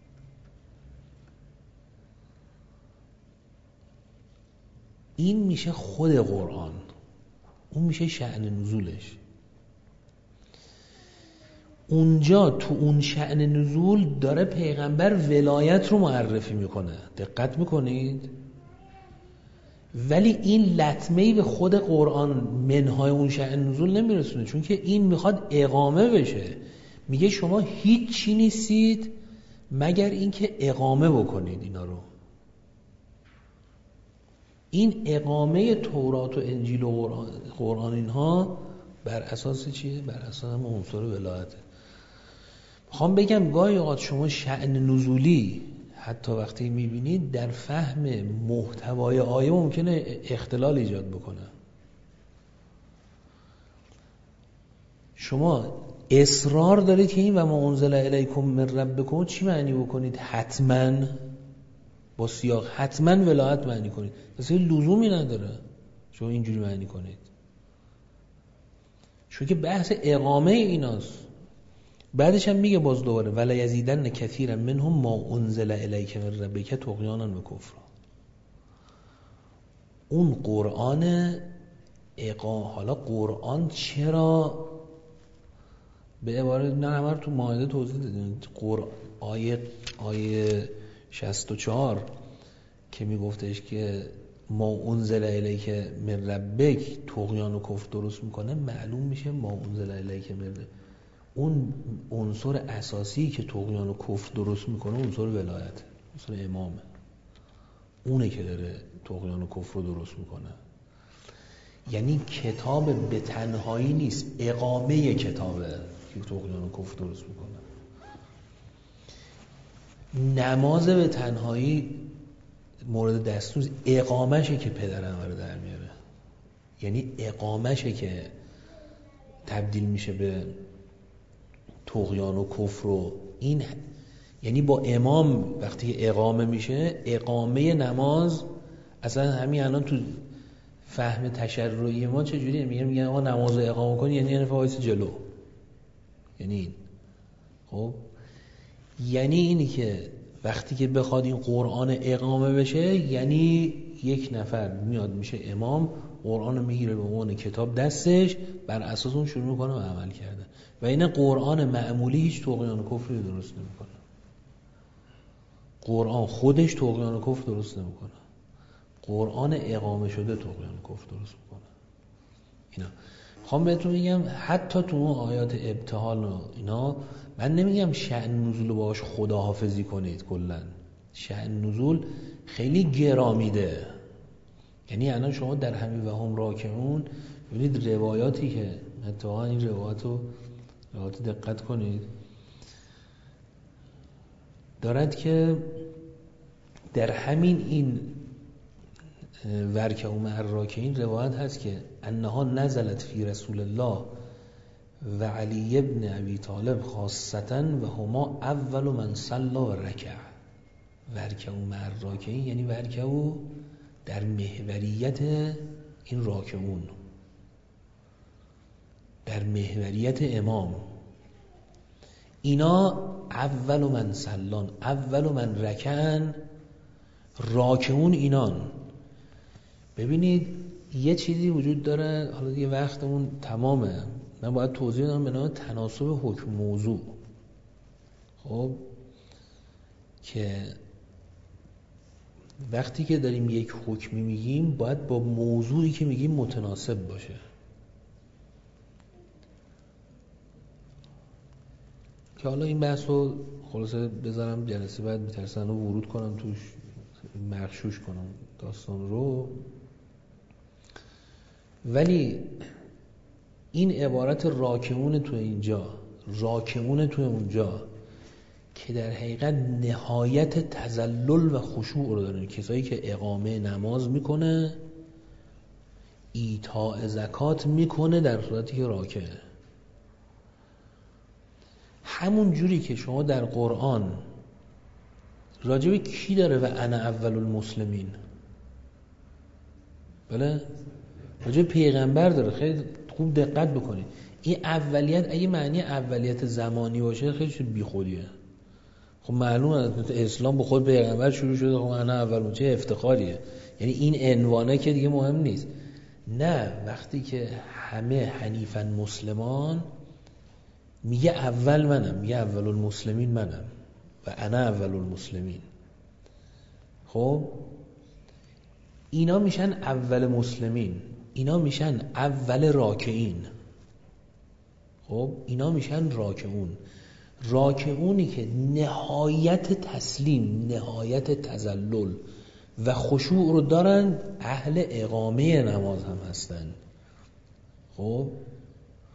این میشه خود قرآن، اون میشه شأن نزولش. اونجا تو اون شأن نزول داره پیغمبر ولایت رو معرفی میکنه. دقت میکنید؟ ولی این لطمه‌ای به خود قرآن منهای اون شأن نزول نمیرسونه، چون که این میخواد اقامه بشه. میگه شما هیچ چی نیستید مگر اینکه اقامه بکنید اینا رو. این اقامه تورات و انجیل و قرآن اینها بر اساس چیه؟ بر اساس هم عنصر ولایته. میخوام بگم گاهی اوقات شما شأن نزولی حتی وقتی میبینید در فهم محتوای آیه ممکنه اختلال ایجاد بکنه. شما اصرار دارید که این و ما انزل الیکم من ربکم چی معنی بکنید؟ حتما با سیاق حتما ولایت معنی کنید. اصلا لزومی نداره شما اینجوری معنی کنید، چون که بحث اقامه ایناست. بعدش هم میگه باز دوباره ولا یزیدن کثیرا منهم ما انزل الیک من ربک طغیانا و کفرا. اون قرآن اقام، حالا قرآن چرا به عبارت نه همه رو تو مائده توضیح دادیم. قرآن آیه آیه شصت و چهار که میگفتش که ما انزل الیک من ربک طغیان و کفر درست میکنه، معلوم میشه ما انزل الیک من ربک اون عنصر اساسی که طغیان و کفر درست میکنه عنصر ولایت، عنصر امامه، اونه که داره طغیان و کفر رو درست میکنه. یعنی کتاب به تنهایی نیست، اقامه کتابه که طغیان و کفر درست میکنه. نماز به تنهایی مورد دستور، اقامشه که پدر انور در میاره. یعنی اقامشه که تبدیل میشه به طغیان و کفر و این، یعنی با امام وقتی اقامه میشه، اقامه نماز اصلا همین الان تو فهم تشرعی ما چجوریه؟ میگن میگن آقا نماز رو اقامه کنی یعنی یعنی وایس جلو، یعنی این. خب یعنی اینی که وقتی که بخواد این قرآن اقامه بشه یعنی یک نفر میاد میشه امام، قرآن رو میگیره به عنوان کتاب دستش، بر اساس اون شروع میکنه و عمل کرده. و این قرآن معمولی هیچ طغیان و کفری درست نمیکنه. قرآن خودش طغیان و کفر درست نمیکنه. قرآن اقامه شده طغیان و کفر درست میکنه. اینا خواهم بهتون میگم حتی تو اون آیات ابتهال و اینا، من نمیگم شأن نزول باش خداحافظی کنید، کلا شأن نزول خیلی گرامیده. یعنی الان شما در همین و هم راکعون ببینید روایاتی که اتفاقا این روایات رو روایات دقت کنید دارد که در همین این ورکعوا مع الراکعین روایت هست که انها نزلت فی رسول الله و علی ابن ابی طالب خاصتا و هما اول من صلی و رکع. ورکعوا مع الراکعین یعنی ورکعوا در محوریت این راکعون، در محوریت امام. اینا اول من صلان، اول من رکعن، راکعون اینان. ببینید یه چیزی وجود داره، حالا دیگه وقتمون تمامه، من باید توضیح بدم به نام تناسب حکم موضوع. خب که وقتی که داریم یک حکمی میگیم باید با موضوعی که میگیم متناسب باشه. که حالا این بحث رو خلاصه بذارم جلسه بعد میترسن رو ورود کنم توش، مغشوش کنم داستان رو. ولی این عبارت راکعون تو اینجا، راکعون تو اونجا، که در حقیقت نهایت تذلل و خشوع رو داره. کسایی که اقامه نماز میکنه، ایتاء زکات میکنه در صورتی که راکعه. همون جوری که شما در قرآن راجب کی داره و انا اول المسلمین، بله راجب پیغمبر داره. خیلی خوب دقت بکنید. این اولیت اگه معنی اولیت زمانی باشه خیلی چیز بیخودیه. خب معلومه اسلام به خود پیغمبر شروع شده، خب انا اول، چه افتخاریه. یعنی این عنوانه که دیگه مهم نیست. نه، وقتی که همه حنیفاً مسلمان میگه اول منم، میگه اول المسلمین منم و انا اول المسلمین. خب اینا میشن اول مسلمین، اینا میشن اول راکعین. خب اینا میشن راکعون. راکعونی که نهایت تسلیم، نهایت تذلل و خشوع رو دارن، اهل اقامه نماز هم هستن. خب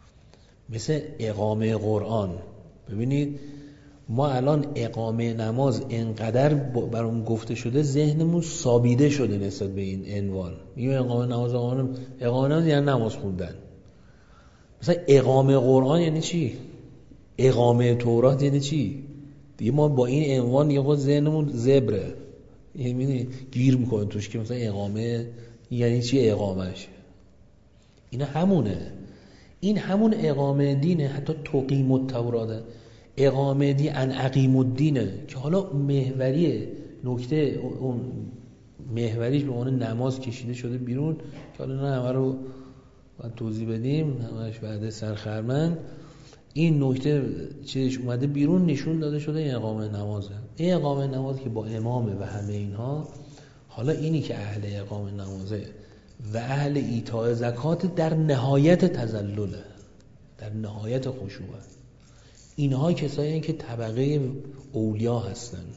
مثل اقامه قرآن. ببینید ما الان اقامه نماز انقدر برام گفته شده ذهنمون سابیده شده نسبت به این عنوان. میگه اقامه نماز، اقامه اقامه نماز یعنی نماز خوندن. مثلا اقامه قرآن یعنی چی؟ اقامه تورات یعنی چی؟ دیگه ما با این عنوان یه خود ذهنمون زبره، یعنی گیر میکنه توش که مثلا اقامه یعنی چی؟ اقامهش اینا همونه. این همون اقامه دینه. حتی تقیم التوراته، اقامه دی ان اقیم الدینه که حالا محوریه، نکته اون محوریش به عنوان نماز کشیده شده بیرون که حالا نه همه رو باید توضیح بدیم، همش بعد سرخرمن. این نکته چیزش اومده بیرون، نشون داده شده این اقامه نمازه. این اقامه نماز که با امامه و همه اینها، حالا اینی که اهل اقامه نمازه و اهل ایتاء زکات در نهایت تذلله، در نهایت خشوعه. اینها کسایی هستند که طبقه اولیا هستن.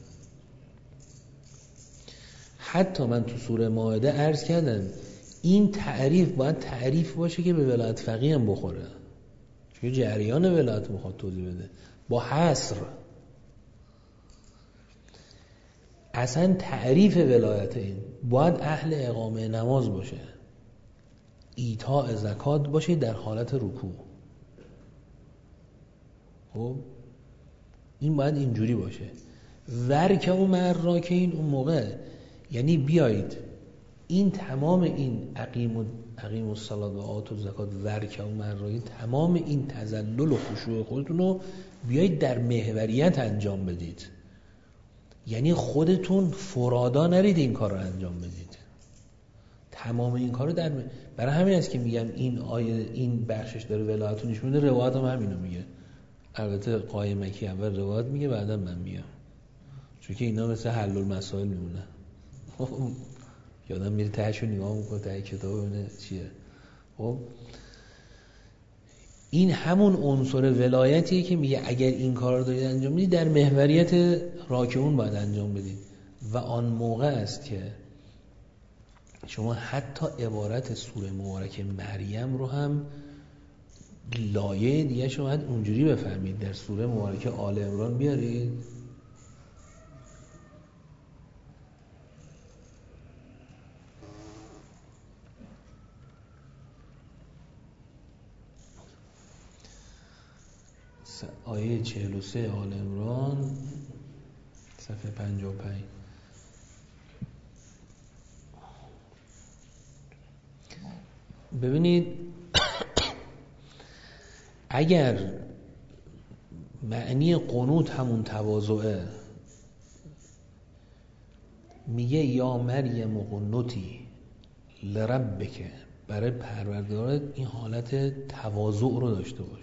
حتی من تو سوره مائده عرض کردم این تعریف باید تعریف باشه که به ولایت فقیه هم بخوره، چون جریان ولایت میخواد توضیح بده با حصر. اصلا تعریف ولایت این باید اهل اقامه نماز باشه، ایتاء زکات باشه در حالت رکوع. خب این باید اینجوری باشه. ورکعوا مع الراکعین اون موقع یعنی بیایید این تمام این اقیم و اقیم الصلاة و آتوا الزکات ورکعوا مع الراکعین، تمام این تذلل و خشوع خودتون رو بیایید در محوریت انجام بدید. یعنی خودتون فرادا نرید این کار رو انجام بدید، تمام این کار رو در م... برای همین است که میگم این آیه این بخشش داره ولایت رو نشون میده. روایت هم همینو میگه. البته قایمکی اول روایت میگه بعدا من میگم، چون که اینا مثل حل المسائل میمونه. یادم میره تهشو نگاه میکنه ته کتاب ببینه چیه. خب این همون عنصر ولایتیه که میگه اگر این کار رو دارید انجام میدید در محوریت راکعون باید انجام بدید. و آن موقع است که شما حتی عبارت سوره مبارکه مریم رو هم لایه دیگه شما باید اونجوری بفهمید. در سوره مبارکه آل عمران بیارید، آیه چهل و سه آل عمران صفحه پنجاه و پنج. ببینید اگر معنی قنوت همون تواضعه، میگه یا مریم قنوتی لربک، برای پروردگارت این حالت تواضع رو داشته باش.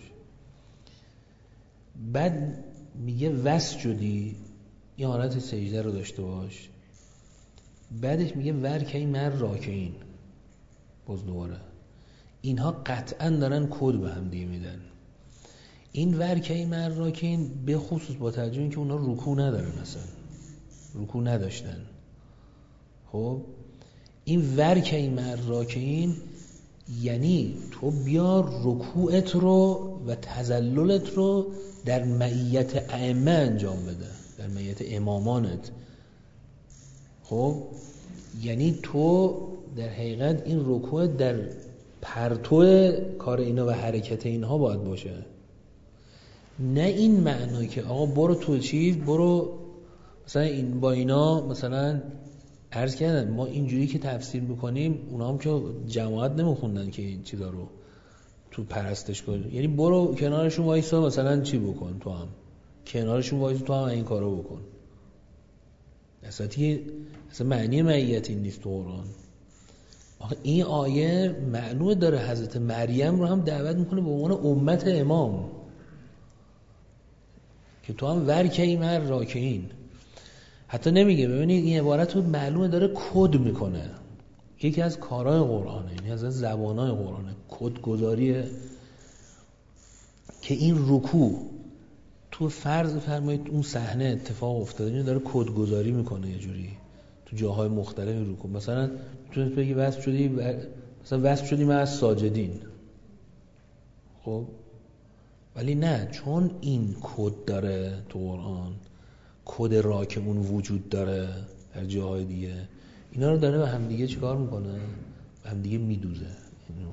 بعد میگه وسجدی، این حالت سجده رو داشته باش. بعدش میگه ورکعی مع الراکعین. باز دوباره اینها قطعا دارن کد به هم دیگه میدن. این ورکعی مع الراکعین به خصوص با توجه اینکه اونا رکوع ندارن، مثلا رکوع نداشتن. خب این ورکعی مع الراکعین یعنی تو بیا رکوعت رو و تذللت رو در معیت ائمه انجام بده، در معیت امامانت. خب یعنی تو در حقیقت این رکوع در پرتو کار اینا و حرکت اینها باید باشه، نه این معنی که آقا برو تو چیز برو مثلا این با اینا مثلا عرض کردن ما اینجوری که تفسیر میکنیم اونا هم که جماعت نمیخوندن که این چیزا رو تو پرستش کنی. یعنی برو کنارشون وایسا مثلا چی بکن، تو هم کنارشون وایسا، تو هم این کارو بکن. اصلا که اصلا معنی معیت این نیست تو قرآن. آخه این آیه معنی داره حضرت مریم رو هم دعوت میکنه به عنوان امت امام که تو هم ورکعی مع الراکعین. حتی نمیگه، ببینید این عبارت رو معلومه داره کد میکنه. یکی از کارهای قرآنه، یعنی از زبانهای قرآنه، کد گذاریه که این رکوع تو فرض فرمایید اون صحنه اتفاق افتاده، این داره کد گذاری میکنه یه جوری تو جاهای مختلف رکوع. مثلا میتونید بگی وصف شدی مثلا وصف شدی من از ساجدین. خب ولی نه، چون این کد داره تو قرآن، کد راکعون وجود داره در جاهای دیگه، اینا رو داره به همدیگه چیکار میکنه؟ به همدیگه میدوزه. اینو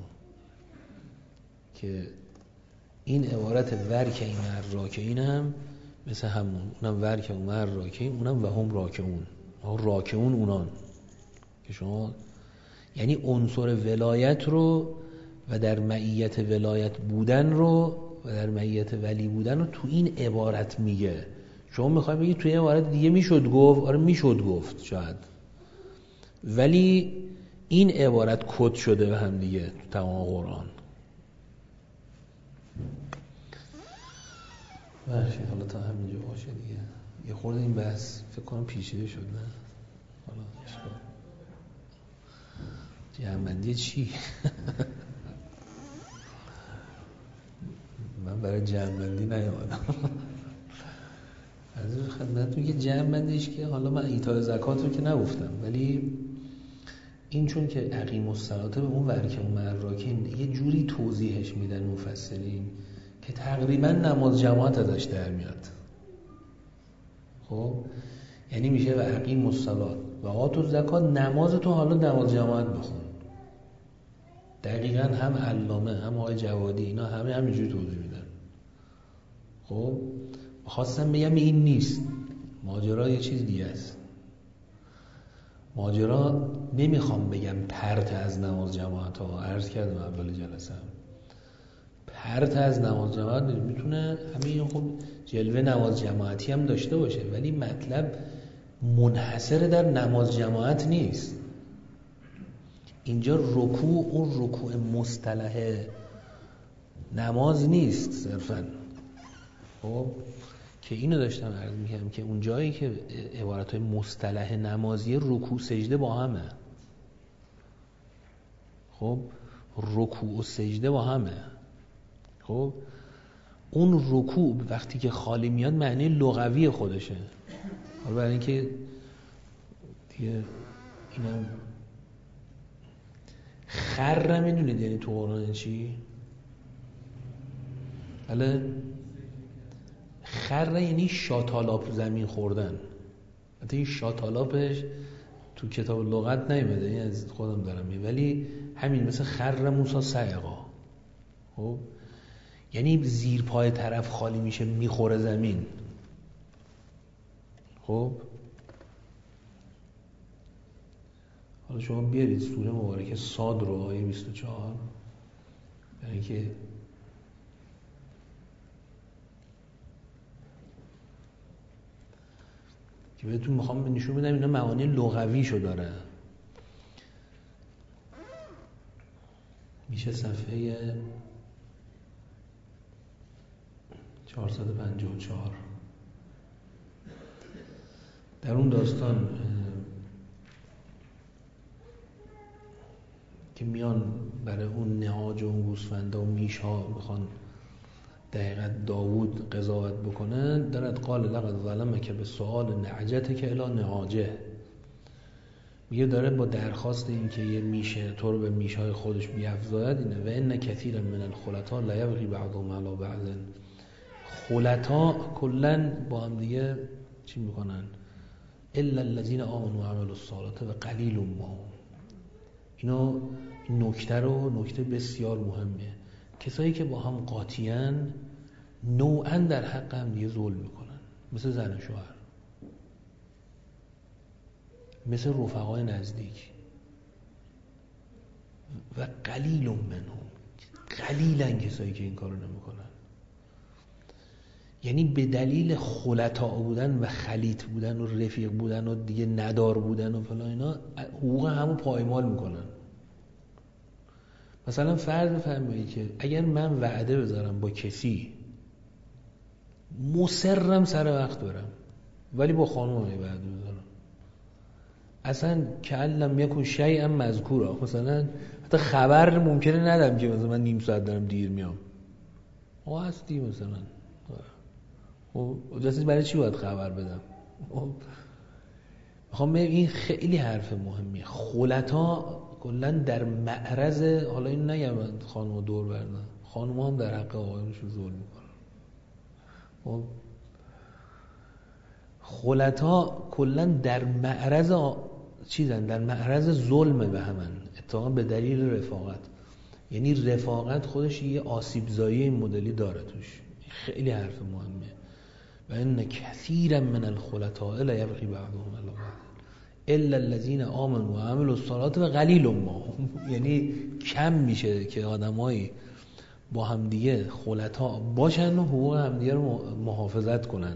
که این عبارت ورکعین مع راکعین هم مثل همون، اونم ورکعون مع راکعین، اونم و هم راکعون، راکعون اونان که شما یعنی عنصر ولایت رو و در معیت ولایت بودن رو و در معیت ولی بودن رو تو این عبارت میگه. شما میخوای بگی توی عبارت دیگه میشد گفت، آره میشد گفت شاید، ولی این عبارت کد شده به هم دیگه تو تمام قرآن. باشه حالا تا همینجا باشه دیگه. یه خورده این بحث فکر کنم پیچیده شد، نه؟ حالا اشکال جمع‌بندی چی؟ من برای جمع‌بندی نیومدم. از خدمتتون که جمع‌بندیش که حالا من ایتاء زکات رو که نگفتم، ولی این چون که اقیم الصلاة به اون ورکعون مع راکعین یه جوری توضیحش میدن مفسرین که تقریبا نماز جماعت ازش در میاد. خب یعنی میشه و اقیم الصلاة و آتوا الزکات، نماز تو حالا نماز جماعت بخون. دقیقاً هم علامه هم آقای جوادی اینا همه همینجوری توضیح میدن. خب خواستم بگم این نیست، ماجرا یه چیز دیگه است. ماجرا نمیخوام بگم پرت از نماز جماعت ها، عرض کردم اول جلسه، پرت از نماز جماعت میتونه همین خب جلوه نماز جماعتی هم داشته باشه، ولی مطلب منحصر در نماز جماعت نیست. اینجا رکوع اون رکوع مصطلح نماز نیست صرفا. خب که اینو داشتم عرض می‌کردم که اون جایی که عبارت‌های مصطلح نمازی رکوع سجده با همه. خب رکوع و سجده با همه. خب اون رکوع وقتی که خالی میاد معنی لغوی خودشه. حالا برای اینکه دیگه اینم خر میدونید یعنی تو قرآن چی؟ بله خر یعنی شاتالاپ زمین خوردن. حتی این شاتالاپش تو کتاب لغت نیومده، این از خودم دارم میگم، ولی همین مثل خر موسی صعقا. خب یعنی زیر پای طرف خالی میشه میخوره زمین. خب حالا شما بیارید سوره مبارکه صاد رو آیه بیست و چهار، یعنی که که بهتون میخوام نشون بدم اینا معانی لغویشو داره. میشه صفحه چهارصد و پنجاه و چهار. در اون داستان که میان برای اون نهاج و اون گوسفنده و میش ها میخوان دقیقاً داوود قضاوت بکنه، دارد قال لقد ظلمک به سؤال نعجته که الی نعاجه، میگه داره با درخواست این که یه میشه تو رو به میشهای خودش بیفزاید اینه و ان کثیرا من الخلطاء لا یبغی بعضهم علی بعض. خلطاء کلا با هم دیگه چی میکنن؟ الا الذين آمنوا وعملوا الصالحات و قلیل ما هم. اینو این نکته رو نکته بسیار مهمه. کسایی که با هم قاطیان نوعاً در حق هم دیگه ظلم میکنن، مثل زن و شوهر، مثل رفقای نزدیک، و قلیل منهم، قلیلن کسایی که این کارو نمیکنن. یعنی به دلیل خلطاء بودن و خلیط بودن و رفیق بودن و دیگه ندار بودن و فلان اینا حقوق همو پایمال میکنن. مثلا فرض بفرمایید که اگر من وعده بذارم با کسی مصرم سر وقت برم، ولی با خانومم وعده بذارم، اصلا کلم یکون شیئا مذکورا، مثلا حتی خبر ممکنه ندم که مثلا من نیم ساعت دارم دیر میام، او هستی مثلا خب جاستی برای چی باید خبر بدم؟ میخوام بگم این خیلی حرف مهمیه. خلطا کلا در معرض، حالا این نگم خانم دور بردن، خانم هم در حق آقایونشون ظلم میکنن. خلطا کلا در معرض چیزن، در معرض ظلم به همن، اتفاقا به دلیل رفاقت. یعنی رفاقت خودش یه آسیبزایی این مدلی داره توش، خیلی حرف مهمه. و ان کثیرا من الخلطاء لا یبغی بعضهم علی بعض الا الذين آمنوا و عملوا الصالحات و قلیل ما. یعنی کم میشه که آدمایی با همدیگه خلطا باشن و حقوق همدیگه رو محافظت کنن.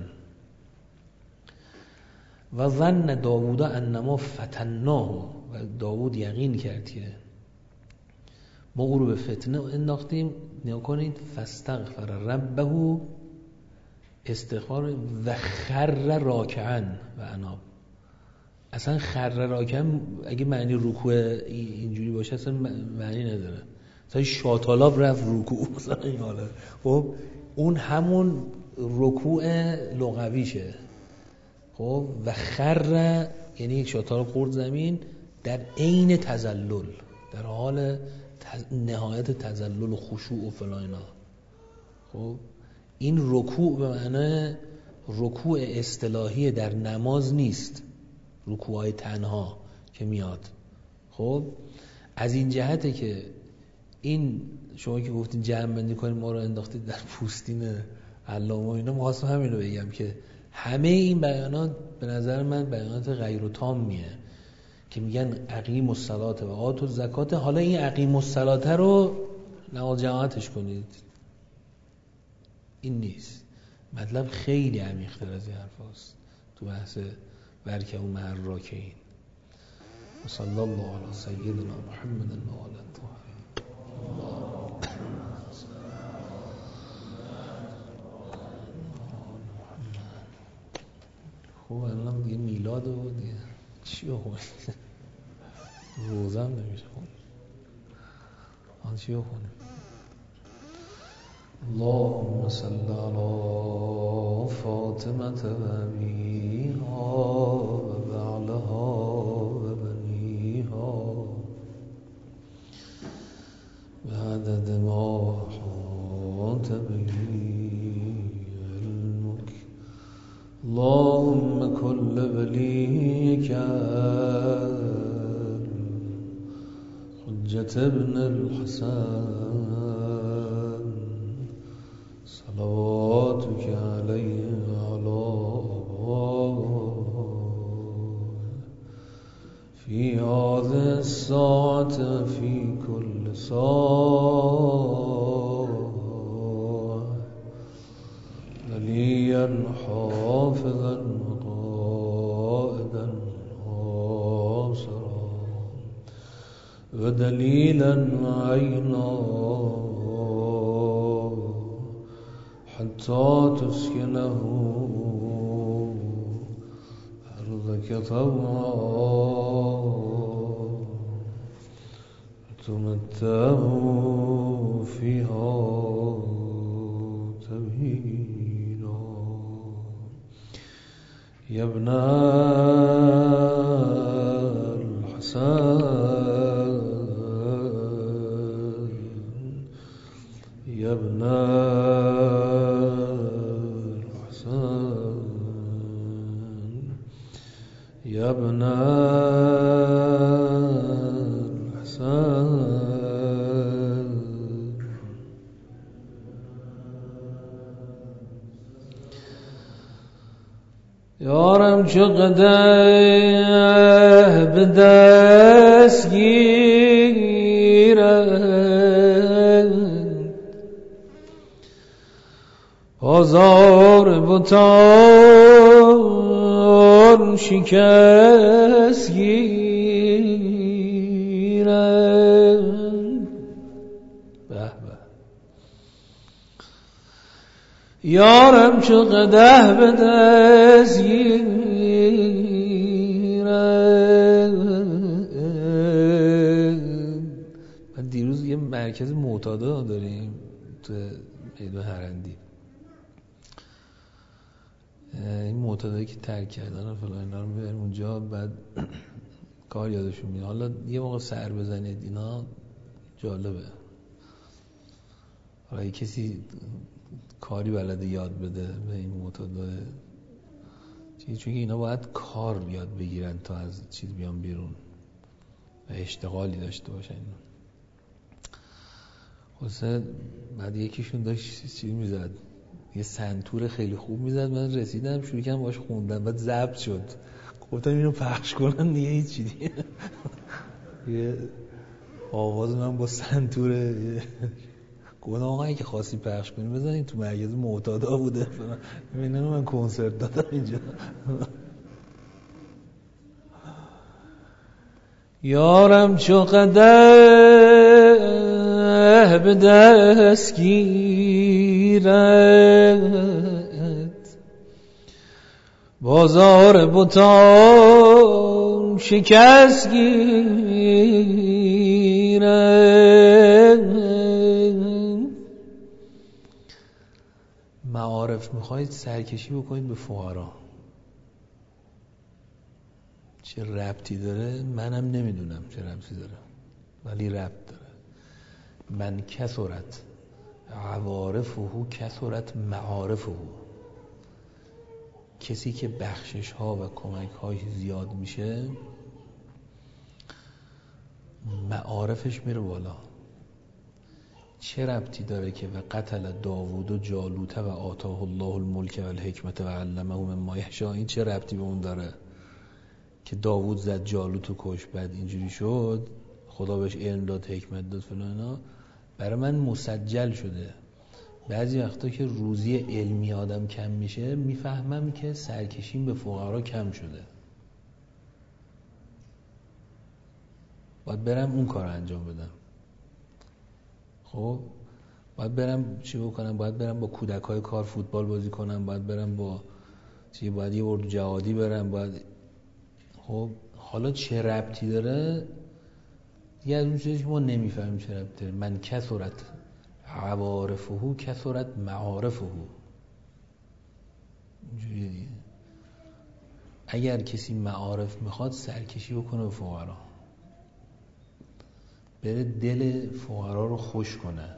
و ظن داوود انما فتناه، و داوود یقین کرد که ما او رو به فتنه انداختیم. نیا کنید فاستغفر ربه، استغفار، و خر راکعا و اناب. اصلا خر راکعا اگه معنی رکوع اینجوری باشه اصلا معنی نداره. مثلا شاطالاب رفت رکوع مثلا این حاله. خب اون همون رکوع لغویشه. خب و خر یعنی شاطالاب خورد زمین در عین تذلل، در حال نهایت تذلل و خشوع و فلان اینا. خب این رکوع به معنی رکوع اصطلاحی در نماز نیست، رکوعای تنها که میاد. خب از این جهته که این شما که گفتین جمع بندی کنیم ما رو انداختید در پوستین علامه و اینا، می‌خواستم همین رو بگم که همه این بیانات به نظر من بیانات غیر و تامیه که میگن اقیم الصلاة و آتوا الزکات. حالا این اقیم الصلاة رو نماز جماعتش کنید، این نیست. مطلب خیلی عمیق‌تر از این حرف هست تو بحث برکه و مع الراکعین. صلی الله علی سیدنا محمد و آله الطاهرین. خب الان دیگه میلاد و دیگه چی بخونیم؟ روزم نمیشه خونیم. آن چی بخونیم؟ اللهم صل علی فاطمة و ابیها و بعلها و بنیها و عدد ما حاط به علمک. اللهم كل وليك حجة ابن الحسن صلواتك عليه وعلى آبائه في هذه الساعة في كل ساعة وليا حافظا وقائدا ناصرا ودليلا وعينا حتى تسكنه أرضك طوعا وتمتعه فيها تمهيلا. يا ابن الحسن يا ابن يا ابن الحسن یارم چقدر به دست گیرد آزار بتان شکست گیرد. به به یارم چقدر به دست گیرد. من دیروز یه مرکز معتادا داریم تو میدون هرندی، این معتادایی که ترک کردن و فلان اینا رو میبریم اونجا، بعد کار یادشون میاد. حالا یه موقع سر بزنید اینا جالبه. حالا کسی کاری بلده یاد بده به این معتادای چیز، چون اینا باید کار یاد بگیرن تا از چیز بیان بیرون و اشتغالی داشته باشن. خلاصه بعد یکیشون داشت چیز میزد، یه سنتور خیلی خوب میزد، من رسیدم شروع کردم باش خوندم، بعد ضبط شد، گفتم اینو پخش کنن دیگه هیچی دیگه. یه آواز من با سنتور، گفتم آقا اگه خواستی پخش کنی بزنین تو مرکز معتادا بوده، ببینن من کنسرت دادم اینجا. یارم چو قدح به دست گیرد، بازار بتان شکست گیرد. معارف میخواید سرکشی بکنید به فقرا، چه ربطی داره منم نمیدونم چه ربطی داره، ولی ربط داره. من کثرت عوارفه کثرت معارفه، کسی که بخشش ها و کمک هاش زیاد میشه معارفش میره بالا. چه ربطی داره که و قتل داوود و جالوت و آتاه الله الملک و الحکمت و علمه مما یشاء، این چه ربطی به اون داره که داوود زد جالوت و کش بعد اینجوری شد، خدا بهش علم داد حکمت داد فلانا؟ برای من مسجل شده. بعضی وقتا که روزی علمی آدم کم میشه میفهمم که سرکشیم به فقرا کم شده، باید برم اون کار انجام بدم. خب باید برم چی بکنم؟ باید برم با کودکای کار فوتبال بازی کنم، باید برم با چی، باید یه اردو جهادی برم، باید. خب حالا چه ربطی داره؟ دیگه از اون چیزی که ما نمیفهمیم چه ربطی داره. من کثرت عوارفه کثرت معارفه. اینجوریه دیگه. اگر کسی معارف میخواد سرکشی بکنه به فقرا، بره دل فقرا رو خوش کنه.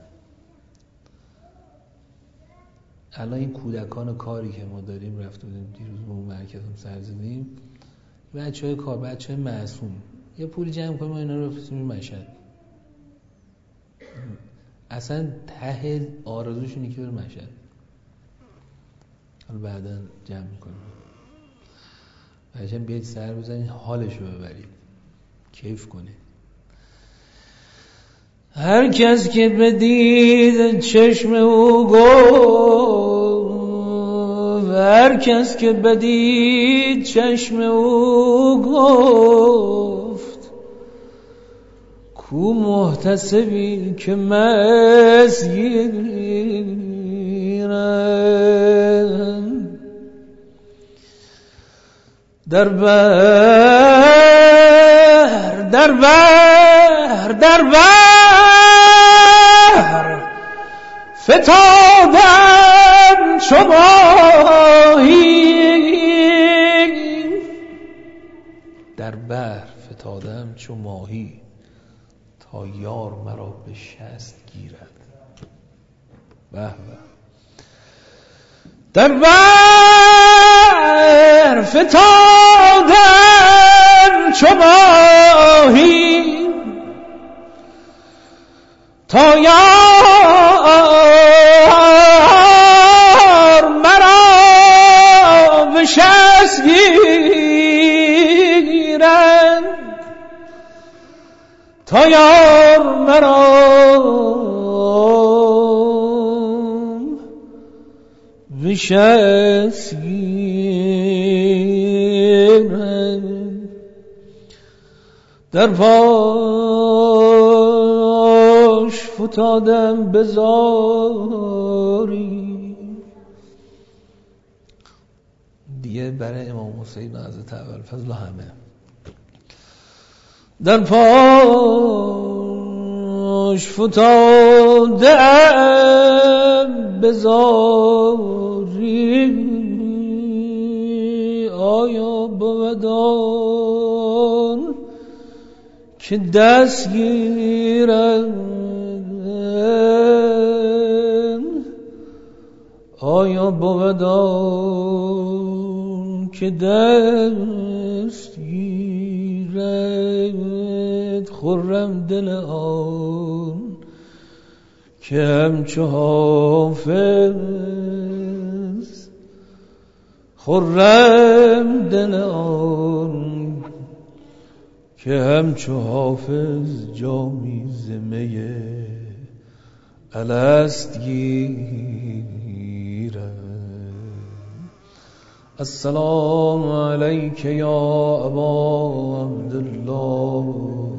الان این کودکان کاری که ما داریم، رفت بودیم دیروز به اون مرکزم سر زدیم، بچه های کار، بچه های معصوم، یه پولی جمع کنیم ما اینا رو بفرستیم مشهد، اصلا ته آرزوشونی که بره مشهد. حالا بعدا جمع میکنیم، بچه بیاید سر بزنید حالش رو ببرید، کیف کنید. هر کس که بدید چشم او گفت، هر کس که بدید چشم او گفت، کو محتسبی که مست گیرند. در بر در بر در بر فتادم چو ماهی، در بحر فتادم چو ماهی، تا یار مرا به شست گیرد. به به. در بحر فتادم چو ماهی، تا یار مرا به شست گیرد، تا یار مرا به شست گیرد. در پاش فتادم به زاری. دیگه برای امام حسین حضرت ابوالفضل همه. در پاش فتادم به زاری، آیا بودان که دست گیرند آیا بود آن که دست گیرد خرم دل آن که همچو حافظ، خرم دل آن که همچو حافظ جامی ز می الست گیرد. السلام علیک یا ابا عبدالله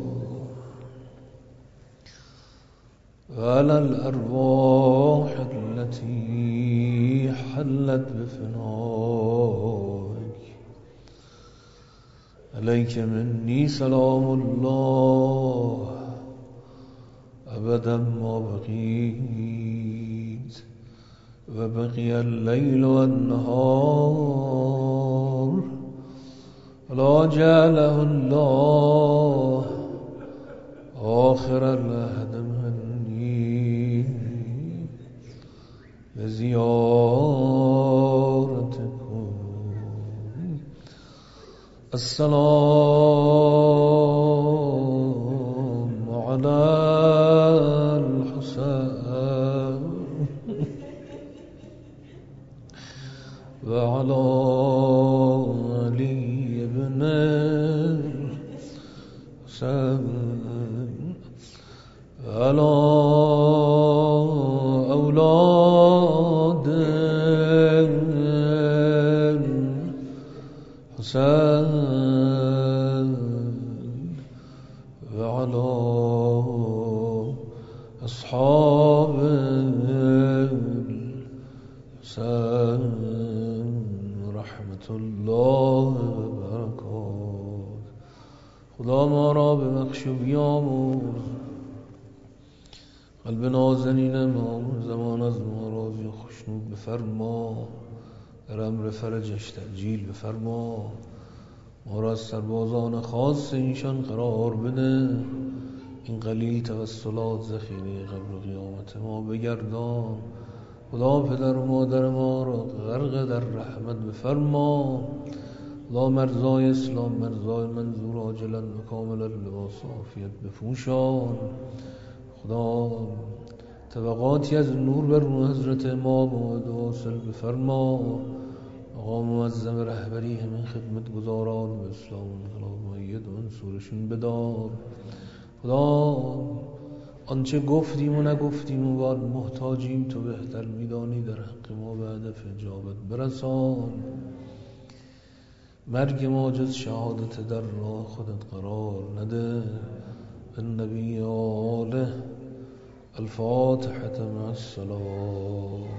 و علی الارواح التي حلت بفنائك. علیک منی سلام الله ابدا ما بقیت و بقی اللیل و النهار ولا جعله الله آخر العهد منی بزیارتکم. السلام علی الحسین و علی علی ابن الحسین و علی اولاد الحسین و علی اصحاب الحسین رحمت الله و برکات. خدا ما را ببخش و بیامرز، قلب نازنین ما زمان از ما راضی و خشنود بفرما، در امر فرجش تأجیل بفرما، ما را از سربازان خاص ایشان قرار بده، این قلیل توسلات ذخیره قبر و قیامت ما بگردان. خدا پدر و مادر ما را غرق در رحمت بفرما. خدا مرزای اسلام، مرزای منظور عاجلا و کاملا لباس عافیت بپوشان. خدا طبقاتی از نور بر روح حضرت امام و واصل بفرما. مقام معظم رهبری همین خدمت گزاران و اسلام و انقلاب مؤید و منصورشون بدار. خدا آنچه گفتیم و نگفتیم و باید محتاجیم تو بهتر میدانی، در حق ما به هدف اجابت برسان. مرگ ما جز شهادت در راه خودت قرار نده. النبی آله الفاتحة مع الصلاة.